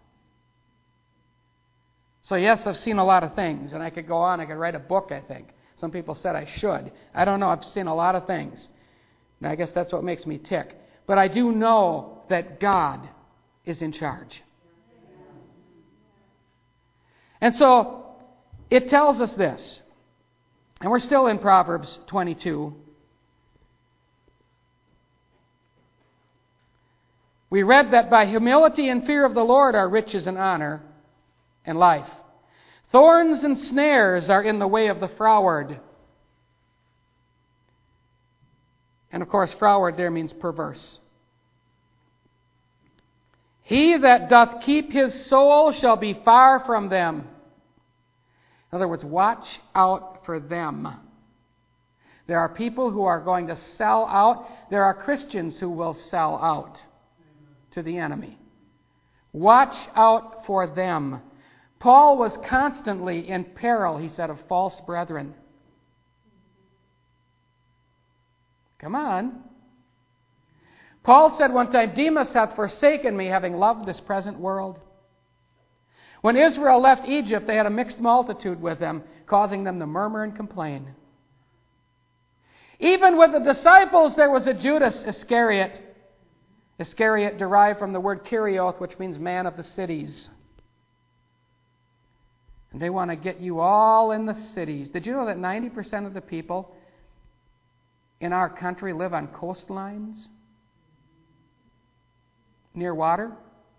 Speaker 1: So yes, I've seen a lot of things, and I could go on. I could write a book, I think. Some people said I should. I don't know. I've seen a lot of things. And I guess that's what makes me tick. But I do know that God is in charge. And so it tells us this. And we're still in Proverbs twenty-two. We read that by humility and fear of the Lord are riches and honor and life. Thorns and snares are in the way of the froward. And of course, froward there means perverse. He that doth keep his soul shall be far from them. In other words, watch out for them. There are people who are going to sell out. There are Christians who will sell out to the enemy. Watch out for them. Paul was constantly in peril, he said, of false brethren. Come on. Paul said one time, Demas hath forsaken me, having loved this present world. When Israel left Egypt, they had a mixed multitude with them, causing them to murmur and complain. Even with the disciples, there was a Judas Iscariot. Iscariot derived from the word Kerioth, which means man of the cities. And they want to get you all in the cities. Did you know that ninety percent of the people in our country live on coastlines? Near water?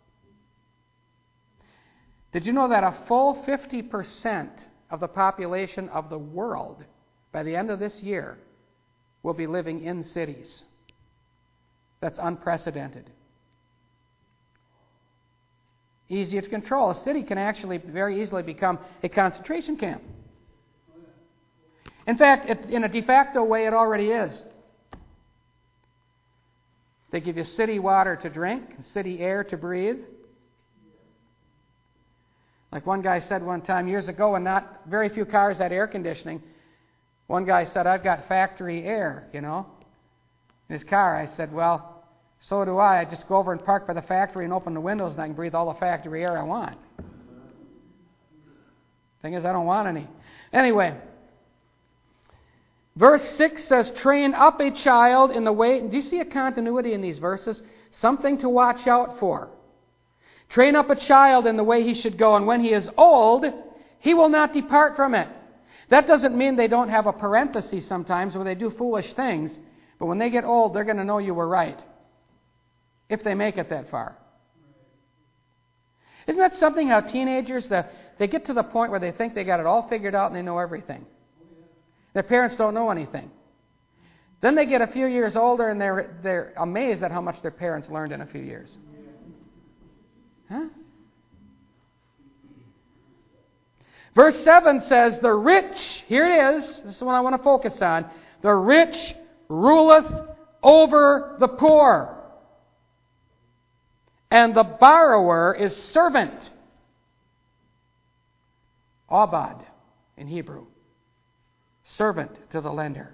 Speaker 1: Did you know that a full fifty percent of the population of the world by the end of this year will be living in cities? That's unprecedented. Easy to control. A city can actually very easily become a concentration camp. In fact, it, in a de facto way, it already is. They give you city water to drink, city air to breathe. Like one guy said one time years ago, when not very few cars had air conditioning, one guy said, "I've got factory air, you know, in his car." I said, "Well, so do I. I just go over and park by the factory and open the windows and I can breathe all the factory air I want." Thing is, I don't want any. Anyway, verse six says, "Train up a child in the way." Do you see a continuity in these verses? Something to watch out for. "Train up a child in the way he should go, and when he is old, he will not depart from it." That doesn't mean they don't have a parenthesis sometimes where they do foolish things, but when they get old, they're going to know you were right. If they make it that far. Isn't that something, how teenagers, the, they get to the point where they think they got it all figured out and they know everything. Their parents don't know anything. Then they get a few years older and they're, they're amazed at how much their parents learned in a few years. Huh? Verse seven says, "The rich," here it is, this is what I want to focus on, "the rich ruleth over the poor, and the borrower is servant." Abad in Hebrew. Servant to the lender.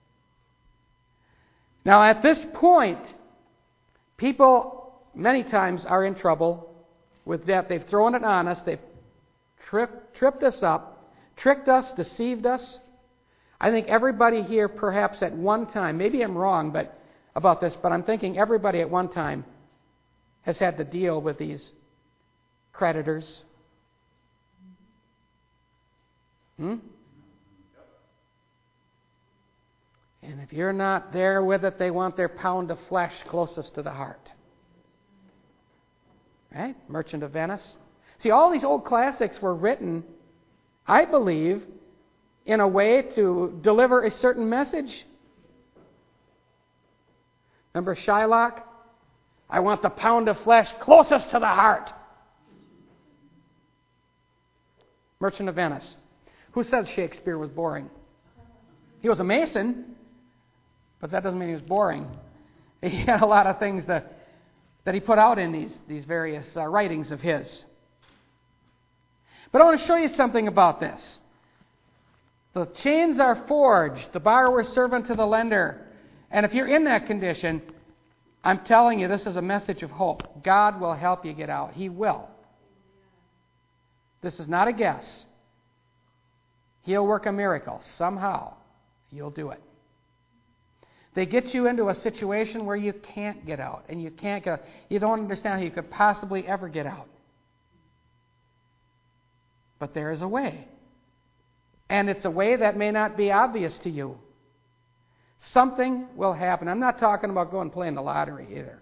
Speaker 1: Now at this point, people many times are in trouble with debt. They've thrown it on us. They've tripped, tripped us up, tricked us, deceived us. I think everybody here perhaps at one time, maybe I'm wrong but about this, but I'm thinking everybody at one time has had to deal with these creditors. Hmm? And if you're not there with it, they want their pound of flesh closest to the heart. Right? Merchant of Venice. See, all these old classics were written, I believe, in a way to deliver a certain message. Remember Shylock? I want the pound of flesh closest to the heart. Merchant of Venice. Who says Shakespeare was boring? He was a Mason, but that doesn't mean he was boring. He had a lot of things that, that he put out in these, these various uh, writings of his. But I want to show you something about this. The chains are forged, the borrower servant to the lender. And if you're in that condition, I'm telling you, this is a message of hope. God will help you get out. He will. This is not a guess. He'll work a miracle. Somehow, you'll do it. They get you into a situation where you can't get out, and you can't get out. You don't understand how you could possibly ever get out. But there is a way. And it's a way that may not be obvious to you. Something will happen. I'm not talking about going and playing the lottery either.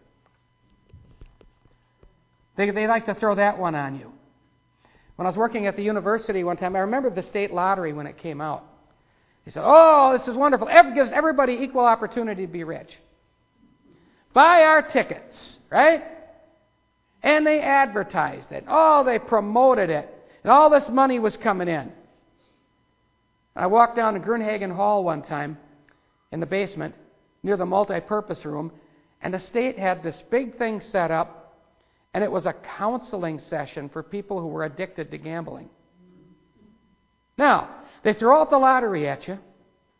Speaker 1: They, they like to throw that one on you. When I was working at the university one time, I remember the state lottery when it came out. He said, "Oh, this is wonderful. It gives everybody equal opportunity to be rich. Buy our tickets," right? And they advertised it. Oh, they promoted it. And all this money was coming in. I walked down to Grunhagen Hall one time in the basement near the multi-purpose room, and the state had this big thing set up, and it was a counseling session for people who were addicted to gambling. Now, they throw out the lottery at you.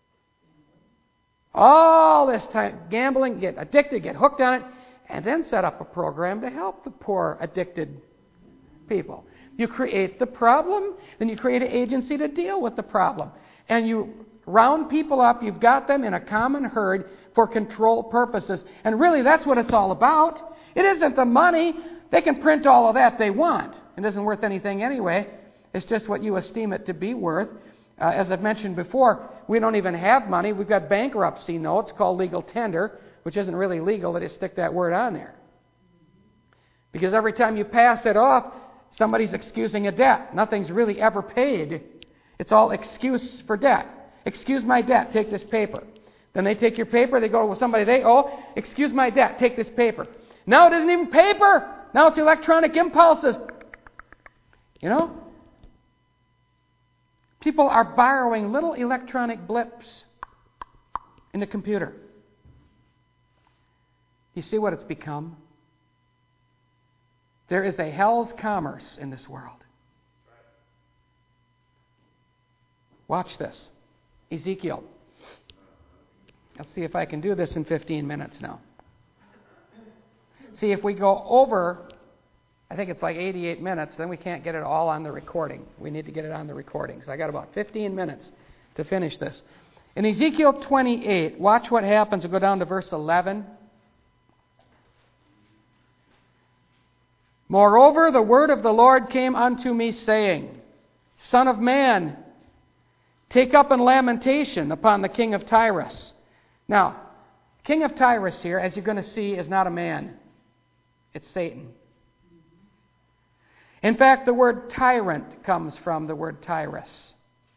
Speaker 1: All this time, gambling, get addicted, get hooked on it, and then set up a program to help the poor, addicted people. You create the problem, then you create an agency to deal with the problem. And you round people up, you've got them in a common herd for control purposes. And really, that's what it's all about. It isn't the money. They can print all of that they want. It isn't worth anything anyway. It's just what you esteem it to be worth. Uh, as I've mentioned before, we don't even have money. We've got bankruptcy notes called legal tender, which isn't really legal. They just stick that word on there. Because every time you pass it off, somebody's excusing a debt. Nothing's really ever paid. It's all excuse for debt. Excuse my debt, take this paper. Then they take your paper, they go with somebody they owe, excuse my debt, take this paper. Now it isn't even paper. Now it's electronic impulses. You know? People are borrowing little electronic blips in the computer. You see what it's become? There is a hell's commerce in this world. Watch this. Ezekiel. Let's see if I can do this in fifteen minutes now. See, if we go over, I think it's like eighty-eight minutes, then we can't get it all on the recording. We need to get it on the recording. So I got about fifteen minutes to finish this. In Ezekiel twenty-eight, watch what happens. We'll go down to verse eleven. Moreover, the word of the Lord came unto me, saying, Son of man, take up in lamentation upon the king of Tyrus. Now, king of Tyrus here, as you're going to see, is not a man. It's Satan. In fact, the word tyrant comes from the word Tyrus.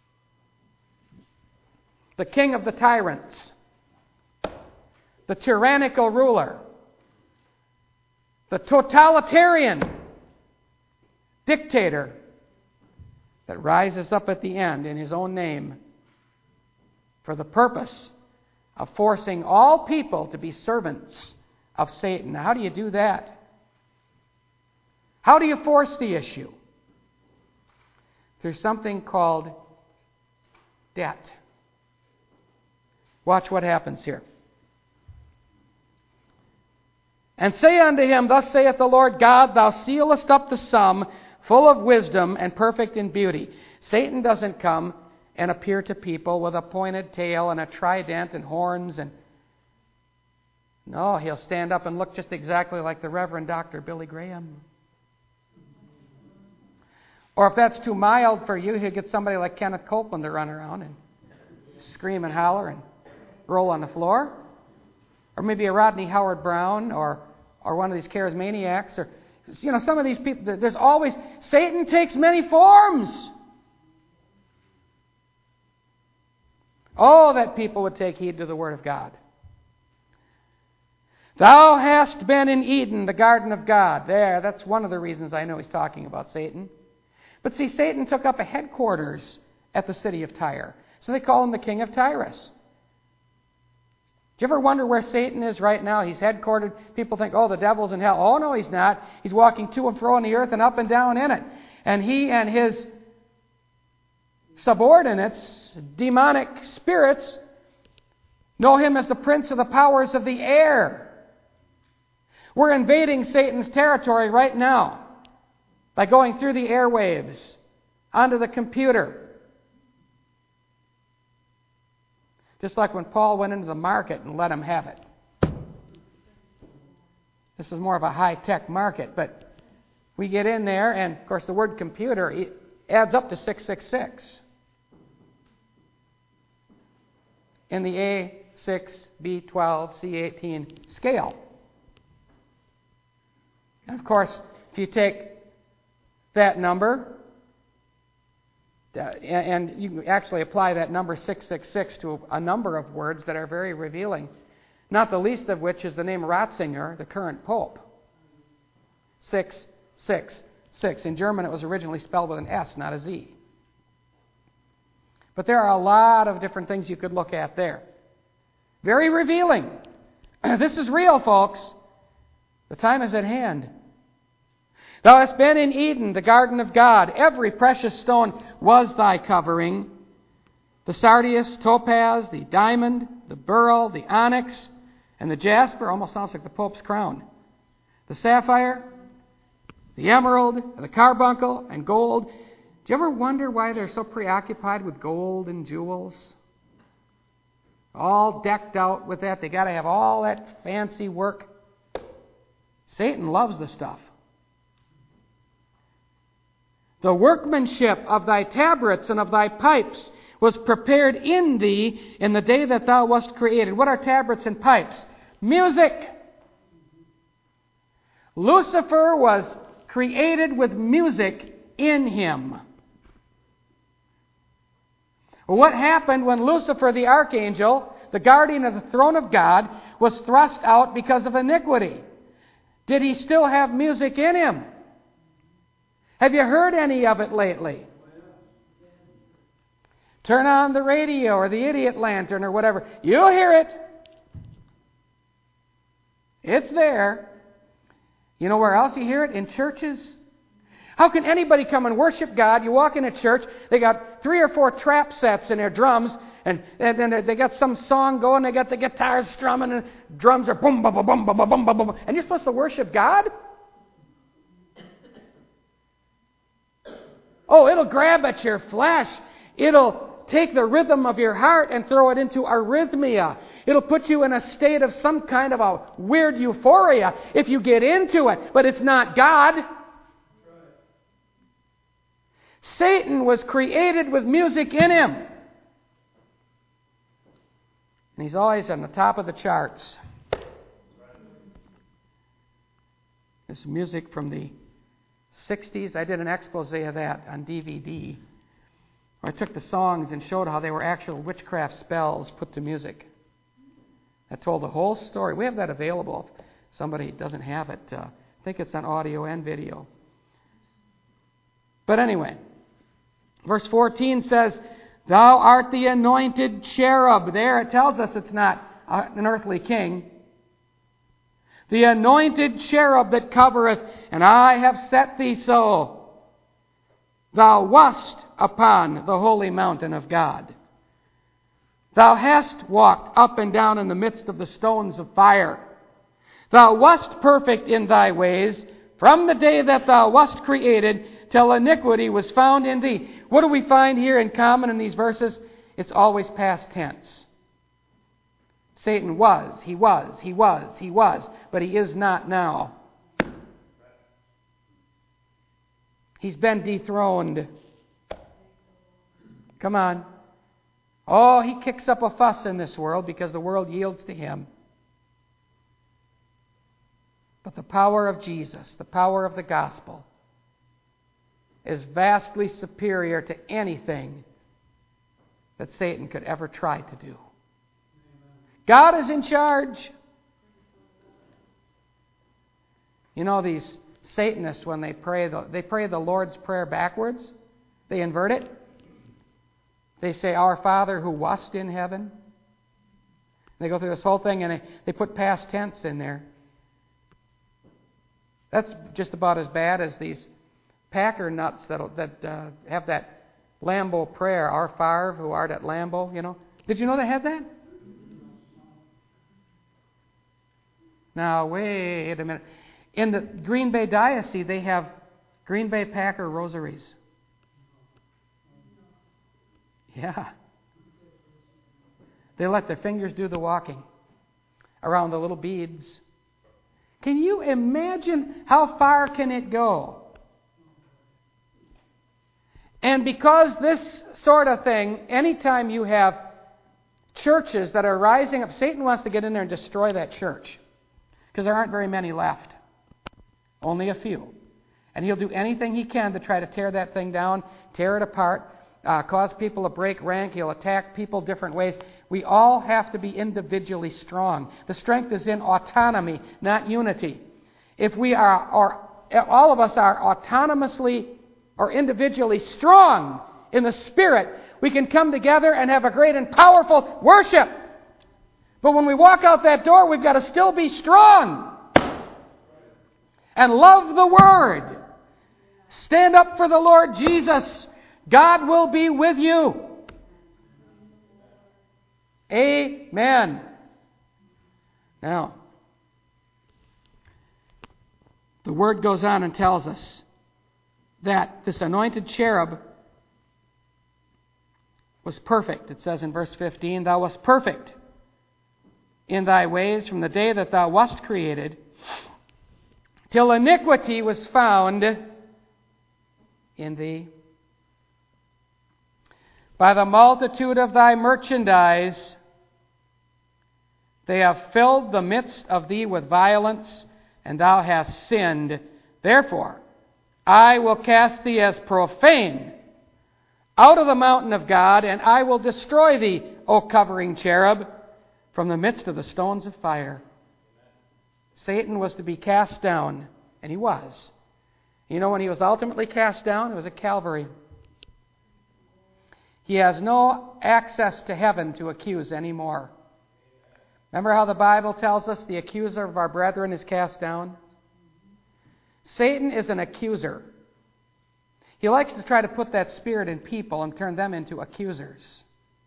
Speaker 1: The king of the tyrants. The tyrannical ruler. The totalitarian dictator that rises up at the end in his own name for the purpose of forcing all people to be servants of Satan. Now, how do you do that? How do you force the issue? Through something called debt. Watch what happens here. And say unto him, Thus saith the Lord God, Thou sealest up the sum, full of wisdom and perfect in beauty. Satan doesn't come and appear to people with a pointed tail and a trident and horns. and No, he'll stand up and look just exactly like the Reverend Doctor Billy Graham. Or if that's too mild for you, he'll get somebody like Kenneth Copeland to run around and scream and holler and roll on the floor. Or maybe a Rodney Howard Brown, or or one of these charismaniacs, or you know, some of these people. There's always Satan takes many forms. Oh, that people would take heed to the Word of God. Thou hast been in Eden, the garden of God. There, that's one of the reasons I know he's talking about Satan. But see, Satan took up a headquarters at the city of Tyre. So they call him the king of Tyrus. Do you ever wonder where Satan is right now? He's headquartered. People think, oh, the devil's in hell. Oh, no, he's not. He's walking to and fro on the earth and up and down in it. And he and his subordinates, demonic spirits, know him as the prince of the powers of the air. We're invading Satan's territory right now by going through the airwaves onto the computer. Just like when Paul went into the market and let him have it. This is more of a high-tech market, but we get in there, and of course the word computer it adds up to six six six. In the A six, B twelve, C eighteen scale. And of course, if you take that number, uh, and you can actually apply that number six six six to a number of words that are very revealing, not the least of which is the name Ratzinger, the current pope. six six six. In German, it was originally spelled with an S, not a Z. But there are a lot of different things you could look at there. Very revealing. This is real, folks. The time is at hand. Thou hast been in Eden, the garden of God. Every precious stone was thy covering. The sardius, topaz, the diamond, the beryl, the onyx, and the jasper. Almost sounds like the Pope's crown. The sapphire, the emerald, the carbuncle, and gold. Do you ever wonder why they're so preoccupied with gold and jewels? All decked out with that. They got to have all that fancy work. Satan loves the stuff. The workmanship of thy tabrets and of thy pipes was prepared in thee in the day that thou wast created. What are tabrets and pipes? Music. Lucifer was created with music in him. What happened when Lucifer, the archangel, the guardian of the throne of God, was thrust out because of iniquity? Did he still have music in him? Have you heard any of it lately? Turn on the radio or the idiot lantern or whatever. You'll hear it. It's there. You know where else you hear it? In churches. How can anybody come and worship God? You walk in a church, they got three or four trap sets in their drums, and then they got some song going, they got the guitars strumming, and drums are boom, boom, boom, boom, boom, boom, boom, boom, and you're supposed to worship God? Oh, it'll grab at your flesh. It'll take the rhythm of your heart and throw it into arrhythmia. It'll put you in a state of some kind of a weird euphoria if you get into it, but it's not God. Satan was created with music in him. And he's always on the top of the charts. This music from the sixties. I did an expose of that on D V D. I took the songs and showed how they were actual witchcraft spells put to music. I told the whole story. We have that available. If somebody doesn't have it, uh, I think it's on audio and video. But anyway, verse fourteen says, Thou art the anointed cherub. There it tells us it's not an earthly king. The anointed cherub that covereth, and I have set thee so. Thou wast upon the holy mountain of God. Thou hast walked up and down in the midst of the stones of fire. Thou wast perfect in thy ways from the day that thou wast created till iniquity was found in thee. What do we find here in common in these verses? It's always past tense. Satan was, he was, he was, he was, but he is not now. He's been dethroned. Come on. Oh, he kicks up a fuss in this world because the world yields to him. But the power of Jesus, the power of the gospel, is vastly superior to anything that Satan could ever try to do. God is in charge. You know, these Satanists, when they pray, the, they pray the Lord's Prayer backwards. They invert it. They say, Our Father who wast in heaven. They go through this whole thing and they, they put past tense in there. That's just about as bad as these Packer nuts that that uh, have that Lambo prayer, Our Father who art at Lambo, you know. Did you know they had that? Now, wait a minute. In the Green Bay Diocese, they have Green Bay Packer rosaries. Yeah. They let their fingers do the walking around the little beads. Can you imagine how far can it go? And because this sort of thing, anytime you have churches that are rising up, Satan wants to get in there and destroy that church. Because there aren't very many left. Only a few. And he'll do anything he can to try to tear that thing down, tear it apart, uh, cause people to break rank. He'll attack people different ways. We all have to be individually strong. The strength is in autonomy, not unity. If we are, or all of us are autonomously or individually strong in the Spirit, we can come together and have a great and powerful worship. But when we walk out that door, we've got to still be strong and love the Word. Stand up for the Lord Jesus. God will be with you. Amen. Now, the Word goes on and tells us that this anointed cherub was perfect. It says in verse fifteen, Thou wast perfect in thy ways from the day that thou wast created, till iniquity was found in thee. By the multitude of thy merchandise, they have filled the midst of thee with violence, and thou hast sinned. Therefore, I will cast thee as profane out of the mountain of God, and I will destroy thee, O covering cherub, from the midst of the stones of fire. Satan was to be cast down, and he was. You know when he was ultimately cast down? It was at Calvary. He has no access to heaven to accuse anymore. Remember how the Bible tells us the accuser of our brethren is cast down? Satan is an accuser. He likes to try to put that spirit in people and turn them into accusers.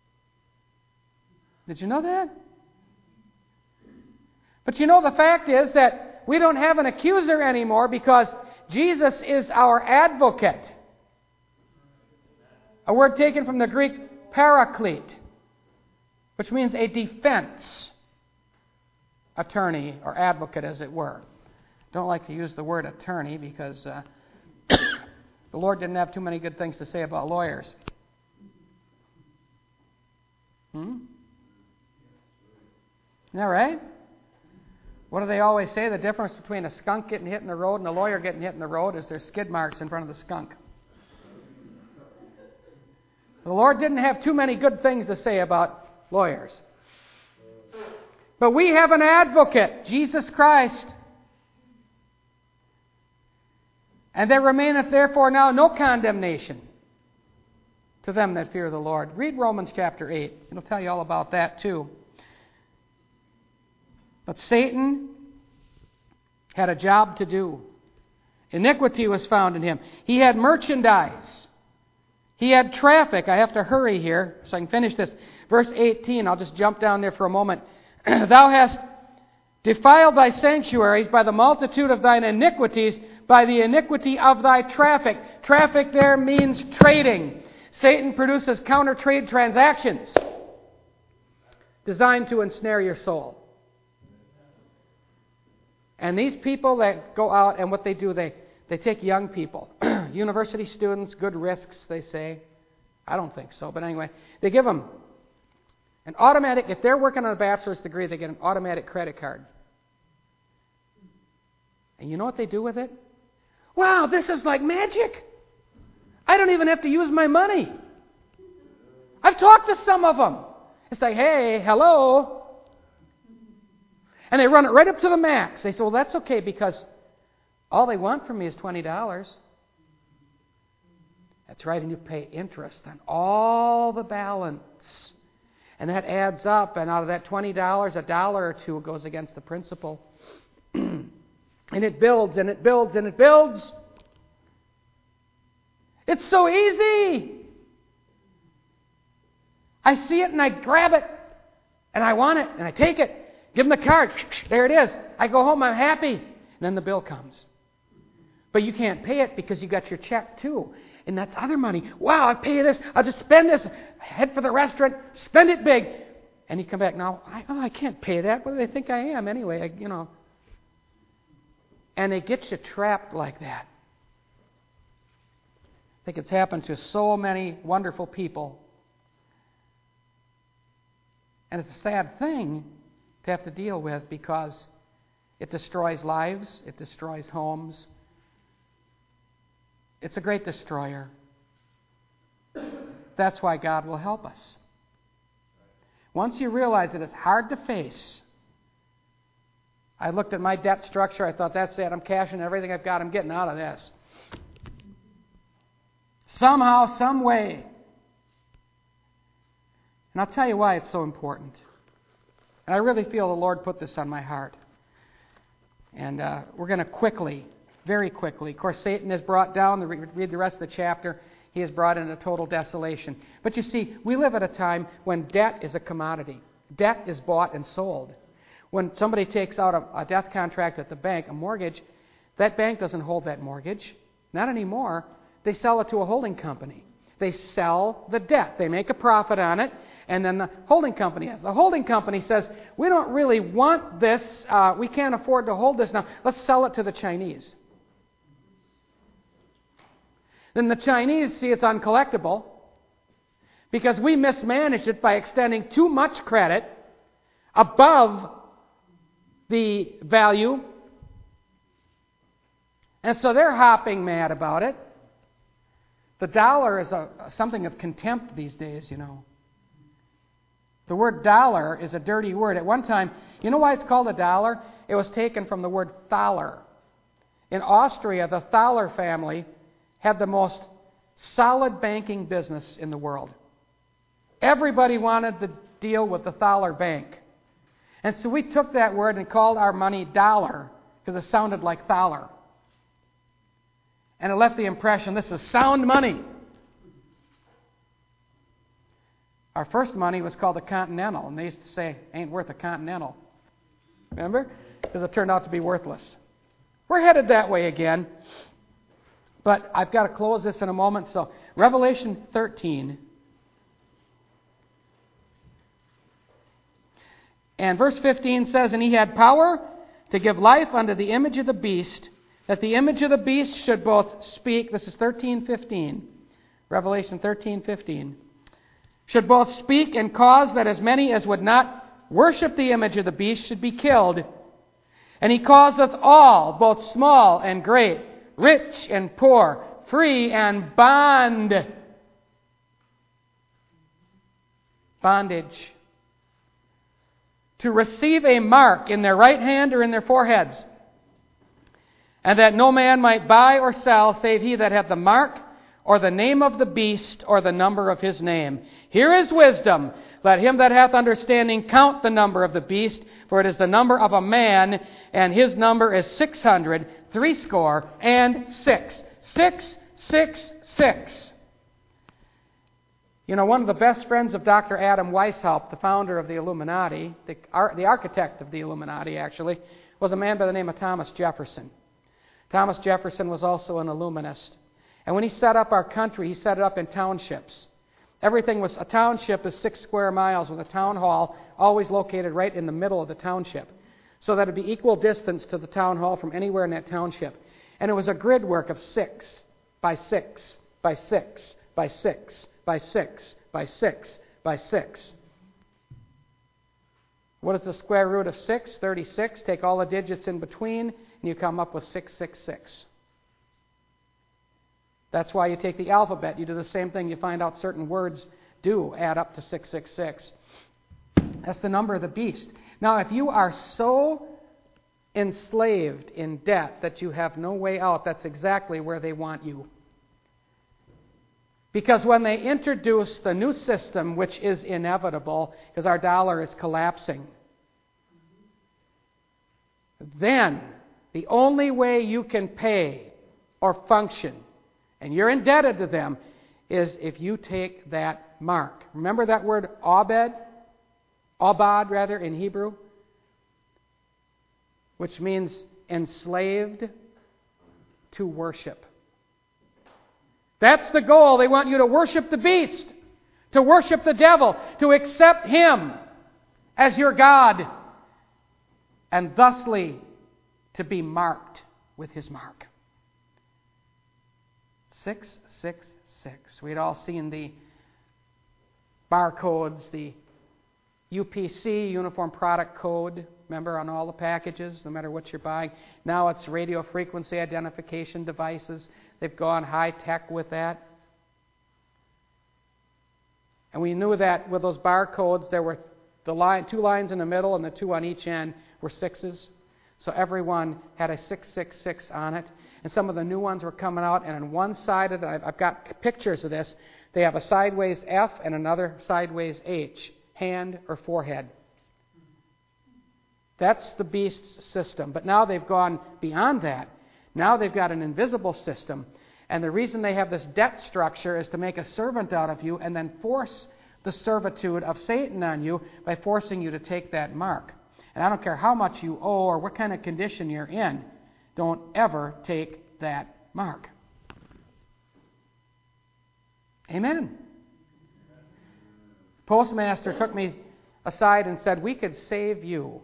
Speaker 1: Did you know that? But you know, the fact is that we don't have an accuser anymore because Jesus is our advocate. A word taken from the Greek paraclete, which means a defense attorney or advocate, as it were. Don't like to use the word attorney because uh, the Lord didn't have too many good things to say about lawyers. Hmm? Isn't that right? What do they always say? The difference between a skunk getting hit in the road and a lawyer getting hit in the road is there's skid marks in front of the skunk. The Lord didn't have too many good things to say about lawyers. But we have an advocate, Jesus Christ. And there remaineth therefore now no condemnation to them that fear the Lord. Read Romans chapter eight. It'll tell you all about that too. But Satan had a job to do. Iniquity was found in him. He had merchandise. He had traffic. I have to hurry here so I can finish this. Verse eighteen, I'll just jump down there for a moment. Thou hast defiled thy sanctuaries by the multitude of thine iniquities, by the iniquity of thy traffic. Traffic there means trading. Satan produces counter-trade transactions designed to ensnare your soul. And these people that go out and what they do, they, they take young people, university students, good risks, they say. I don't think so, but anyway, they give them an automatic, if they're working on a bachelor's degree, they get an automatic credit card. And you know what they do with it? Wow, this is like magic. I don't even have to use my money. I've talked to some of them. It's like, hey, hello. And they run it right up to the max. They say, well, that's okay because all they want from me is twenty dollars. That's right, and you pay interest on all the balance. And that adds up, and out of that twenty dollars, a dollar or two goes against the principal. And it builds, and it builds, and it builds. It's so easy. I see it, and I grab it, and I want it, and I take it. Give them the card. There it is. I go home, I'm happy. And then the bill comes. But you can't pay it because you got your check too. And that's other money. Wow, I pay this. I'll just spend this. Head for the restaurant. Spend it big. And you come back, now, I, oh, I can't pay that. What do they think I am anyway? I, you know. And they get you trapped like that. I think it's happened to so many wonderful people. And it's a sad thing to have to deal with because it destroys lives, it destroys homes. It's a great destroyer. That's why God will help us. Once you realize that it's hard to face, I looked at my debt structure, I thought, that's it, I'm cashing everything I've got, I'm getting out of this. Somehow, some way. And I'll tell you why it's so important. And I really feel the Lord put this on my heart. And uh, we're going to quickly, very quickly, of course, Satan is brought down. Read the rest of the chapter. He is brought into total desolation. But you see, we live at a time when debt is a commodity. Debt is bought and sold. When somebody takes out a, a death contract at the bank, a mortgage, that bank doesn't hold that mortgage. Not anymore. They sell it to a holding company. They sell the debt. They make a profit on it. And then the holding company has. The holding company says, we don't really want this. Uh, we can't afford to hold this now. Let's sell it to the Chinese. Then the Chinese see it's uncollectible because we mismanaged it by extending too much credit above the value. And so they're hopping mad about it. The dollar is a, something of contempt these days, you know. The word dollar is a dirty word. At one time, you know why it's called a dollar? It was taken from the word thaler. In Austria, the Thaler family had the most solid banking business in the world. Everybody wanted to deal with the Thaler Bank. And so we took that word and called our money dollar because it sounded like Thaler. And it left the impression this is sound money. Our first money was called the Continental, and they used to say, ain't worth a Continental. Remember? Because it turned out to be worthless. We're headed that way again. But I've got to close this in a moment. So, Revelation thirteen. And verse fifteen says, And he had power to give life unto the image of the beast, that the image of the beast should both speak, this is thirteen fifteen, Revelation thirteen fifteen, should both speak and cause that as many as would not worship the image of the beast should be killed. And he causeth all, both small and great, rich and poor, free and bond, bondage, to receive a mark in their right hand or in their foreheads, and that no man might buy or sell save he that hath the mark or the name of the beast or the number of his name. Here is wisdom. Let him that hath understanding count the number of the beast, for it is the number of a man, and his number is six hundred, threescore, and six. Six, six, six. You know, one of the best friends of Doctor Adam Weishaupt, the founder of the Illuminati, the, the architect of the Illuminati, actually, was a man by the name of Thomas Jefferson. Thomas Jefferson was also an Illuminist. And when he set up our country, he set it up in townships. Everything was, a township is six square miles with a town hall always located right in the middle of the township, so that it would be equal distance to the town hall from anywhere in that township. And it was a grid work of six by six by six by six by six by six by six. What is the square root of six? thirty-six. Take all the digits in between, and you come up with six six six. That's why you take the alphabet. You do the same thing. You find out certain words do add up to six six six. That's the number of the beast. Now, if you are so enslaved in debt that you have no way out, that's exactly where they want you. Because when they introduce the new system, which is inevitable, because our dollar is collapsing, then the only way you can pay or function, and you're indebted to them, is if you take that mark. Remember that word Obed? Obad, rather, in Hebrew? Which means enslaved to worship. That's the goal. They want you to worship the beast, to worship the devil, to accept him as your God, and thusly to be marked with his mark. six six six. We'd all seen the barcodes, the U P C, Uniform Product Code, remember, on all the packages, no matter what you're buying. Now it's radio frequency identification devices. They've gone high-tech with that. And we knew that with those barcodes, there were the line, two lines in the middle and the two on each end were sixes. So everyone had a six six six on it. And some of the new ones were coming out, and on one side of it, I've got pictures of this, they have a sideways F and another sideways H, hand or forehead. That's the beast's system. But now they've gone beyond that. Now they've got an invisible system. And the reason they have this debt structure is to make a servant out of you and then force the servitude of Satan on you by forcing you to take that mark. And I don't care how much you owe or what kind of condition you're in, don't ever take that mark. Amen. Postmaster took me aside and said, we could save you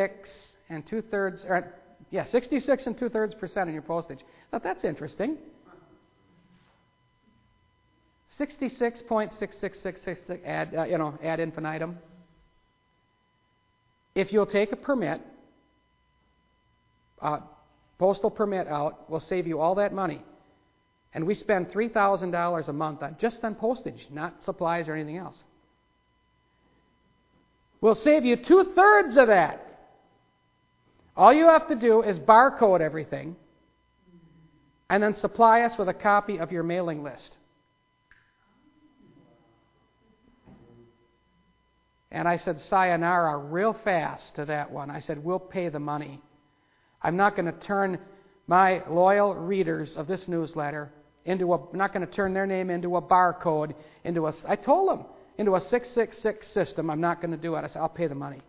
Speaker 1: sixty-six and two-thirds, or, yeah, sixty-six and two-thirds percent on your postage. I thought, that's interesting. sixty-six point six six six six six ad, uh, you know, ad infinitum. If you'll take a permit, uh, postal permit out, we'll save you all that money. And we spend three thousand dollars a month on just on postage, not supplies or anything else. We'll save you two-thirds of that. All you have to do is barcode everything and then supply us with a copy of your mailing list. And I said sayonara real fast to that one. I said, we'll pay the money. I'm not going to turn my loyal readers of this newsletter into a, I'm not going to turn their name into a barcode, into a, I told them, into a six six six system. I'm not going to do it. I said, I'll pay the money.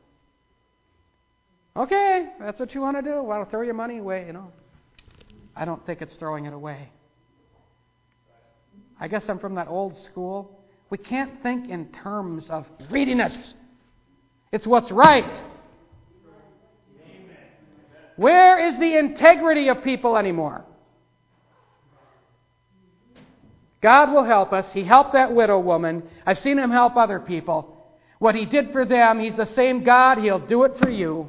Speaker 1: Okay, that's what you want to do. Want to throw your money away, you know. I don't think it's throwing it away. I guess I'm from that old school. We can't think in terms of greediness. It's what's right. Where is the integrity of people anymore? God will help us. He helped that widow woman. I've seen Him help other people. What He did for them, He's the same God. He'll do it for you.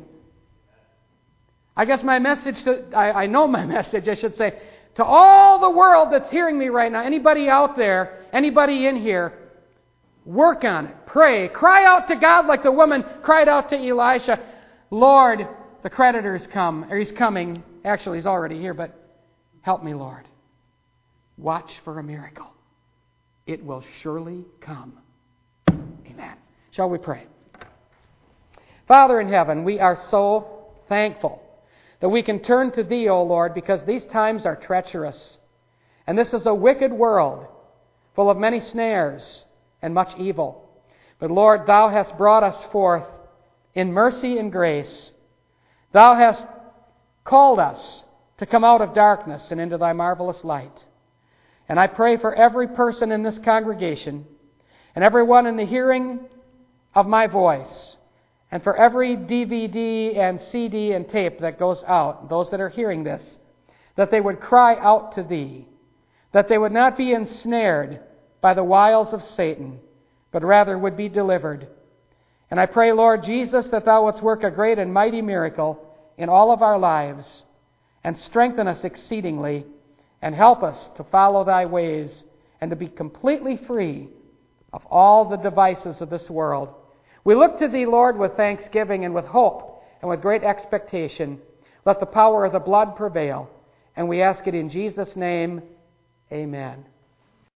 Speaker 1: I guess my message, to, I, I know my message, I should say, to all the world that's hearing me right now, anybody out there, anybody in here, work on it. Pray. Cry out to God like the woman cried out to Elisha. Lord, the creditor's come, or he's coming. Actually, he's already here, but help me, Lord. Watch for a miracle. It will surely come. Amen. Shall we pray? Father in heaven, we are so thankful that we can turn to Thee, O Lord, because these times are treacherous. And this is a wicked world, full of many snares and much evil. But Lord, Thou hast brought us forth in mercy and grace. Thou hast called us to come out of darkness and into Thy marvelous light. And I pray for every person in this congregation and everyone in the hearing of my voice, and for every D V D and C D and tape that goes out, those that are hearing this, that they would cry out to Thee, that they would not be ensnared by the wiles of Satan, but rather would be delivered. And I pray, Lord Jesus, that Thou wouldst work a great and mighty miracle in all of our lives, and strengthen us exceedingly, and help us to follow Thy ways, and to be completely free of all the devices of this world. We look to Thee, Lord, with thanksgiving and with hope and with great expectation. Let the power of the blood prevail. And we ask it in Jesus' name. Amen.